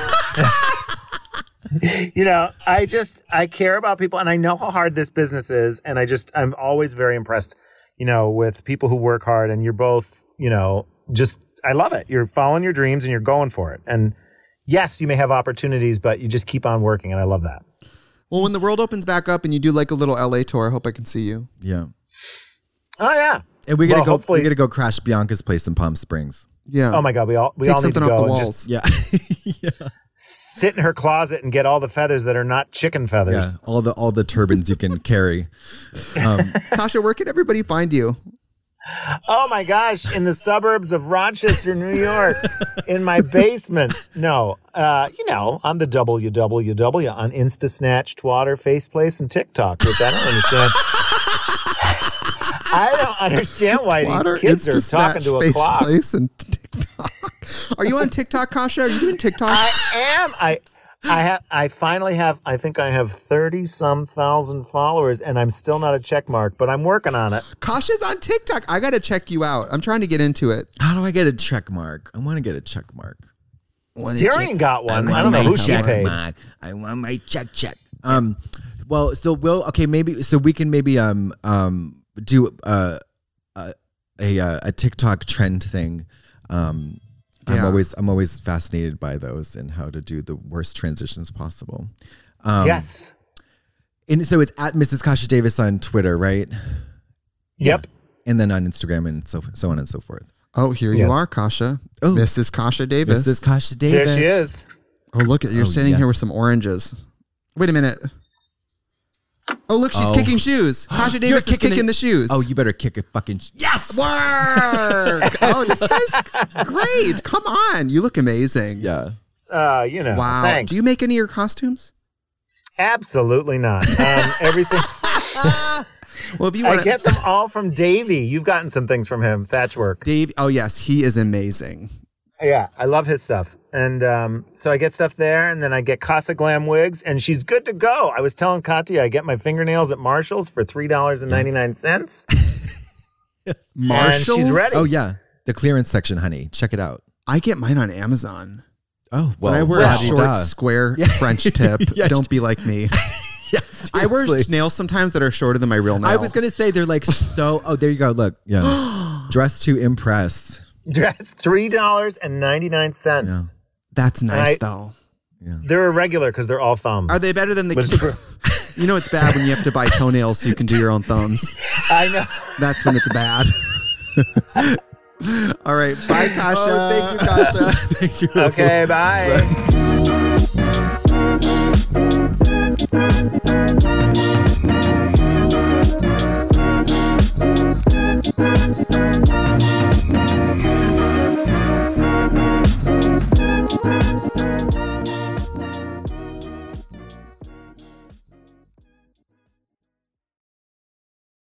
you know, I just, I care about people and I know how hard this business is. And I just, I'm always very impressed, you know, with people who work hard and you're both, you know, just, I love it. You're following your dreams and you're going for it. And yes, you may have opportunities, but you just keep on working. And I love that. Well, when the world opens back up and you do like a little L A tour, I hope I can see you. Yeah. Oh, yeah. And we're gonna Well, go. hopefully- We're gonna go crash Bianca's place in Palm Springs. Yeah. Oh, my God. We all, we Take all need to something off go the and walls. just Yeah. yeah. sit in her closet and get all the feathers that are not chicken Yeah. feathers. All the all the turbans you can carry. Um, Kasha, where can everybody find you? Oh my gosh, in the suburbs of Rochester, New York, in my basement. No, uh, you know, on the W W W, on Insta Snatch, Twitter, Faceplace, and TikTok, which I don't understand. I don't understand why Water, these kids are Insta talking Snatch, to a Face clock. Place, and TikTok. Are you on TikTok, Kasha? Are you doing TikTok? I am. I I have. I finally have. I think I have thirty some thousand followers, and I'm still not a check mark, but I'm working on it. Kasha's on TikTok. I got to check you out. I'm trying to get into it. how do I get a check mark? I want to get a check mark. Darian got one. I don't know who she paid. mark. I want my check check. Um, well, so we'll okay. Maybe so we can maybe um um do uh, a a a, a TikTok trend thing. Um, I'm Yeah. always I'm always fascinated by those and how to do the worst transitions possible. Um, Yes. And so it's at Missus Kasha Davis on Twitter, right? Yep. And then on Instagram and so so on and so forth. Oh, here Yes. you are, Kasha. Oh. Missus Kasha Davis. Missus Kasha There Davis. she is. Oh, look at you're Oh, standing yes. here with some oranges. Wait a minute. Oh, look, she's Oh. kicking shoes. Kasha You're Davis is kicking kicking it- the shoes. Oh, you better kick a fucking sh- yes. work. Oh, this is great. Come on. You look amazing. Yeah. Uh, you know. Wow. Thanks. Do you make any of your costumes? Absolutely not. Um, everything. Well, if you I want to. get them all from Davey. You've gotten some things from him. Thatch work. Dave. Oh, yes. He is amazing. Yeah, I love his stuff. And um, so I get stuff there, and then I get Casa Glam wigs, and she's good to go. I was telling Katya I get my fingernails at Marshall's for three dollars and ninety-nine cents. Marshall. she's ready. Oh yeah, the clearance section, honey. Check it out. I get mine on Amazon. Oh well, When I wear well, a short, da-di-da. square Yeah. French tip, Yeah. don't be like me. Yeah, I wear seriously. nails sometimes that are shorter than my real nail. I was gonna say they're like so. Oh, there you go. Look, yeah. Dress to impress. three dollars and ninety-nine cents. That's nice, I- though. They're irregular because they're all thumbs. Are they better than the? But it's true. You know, it's bad when you have to buy toenails so you can do your own thumbs. I know. That's when it's bad. All right, bye, Kasha. Oh, thank you, Kasha. Thank you. Okay, bye.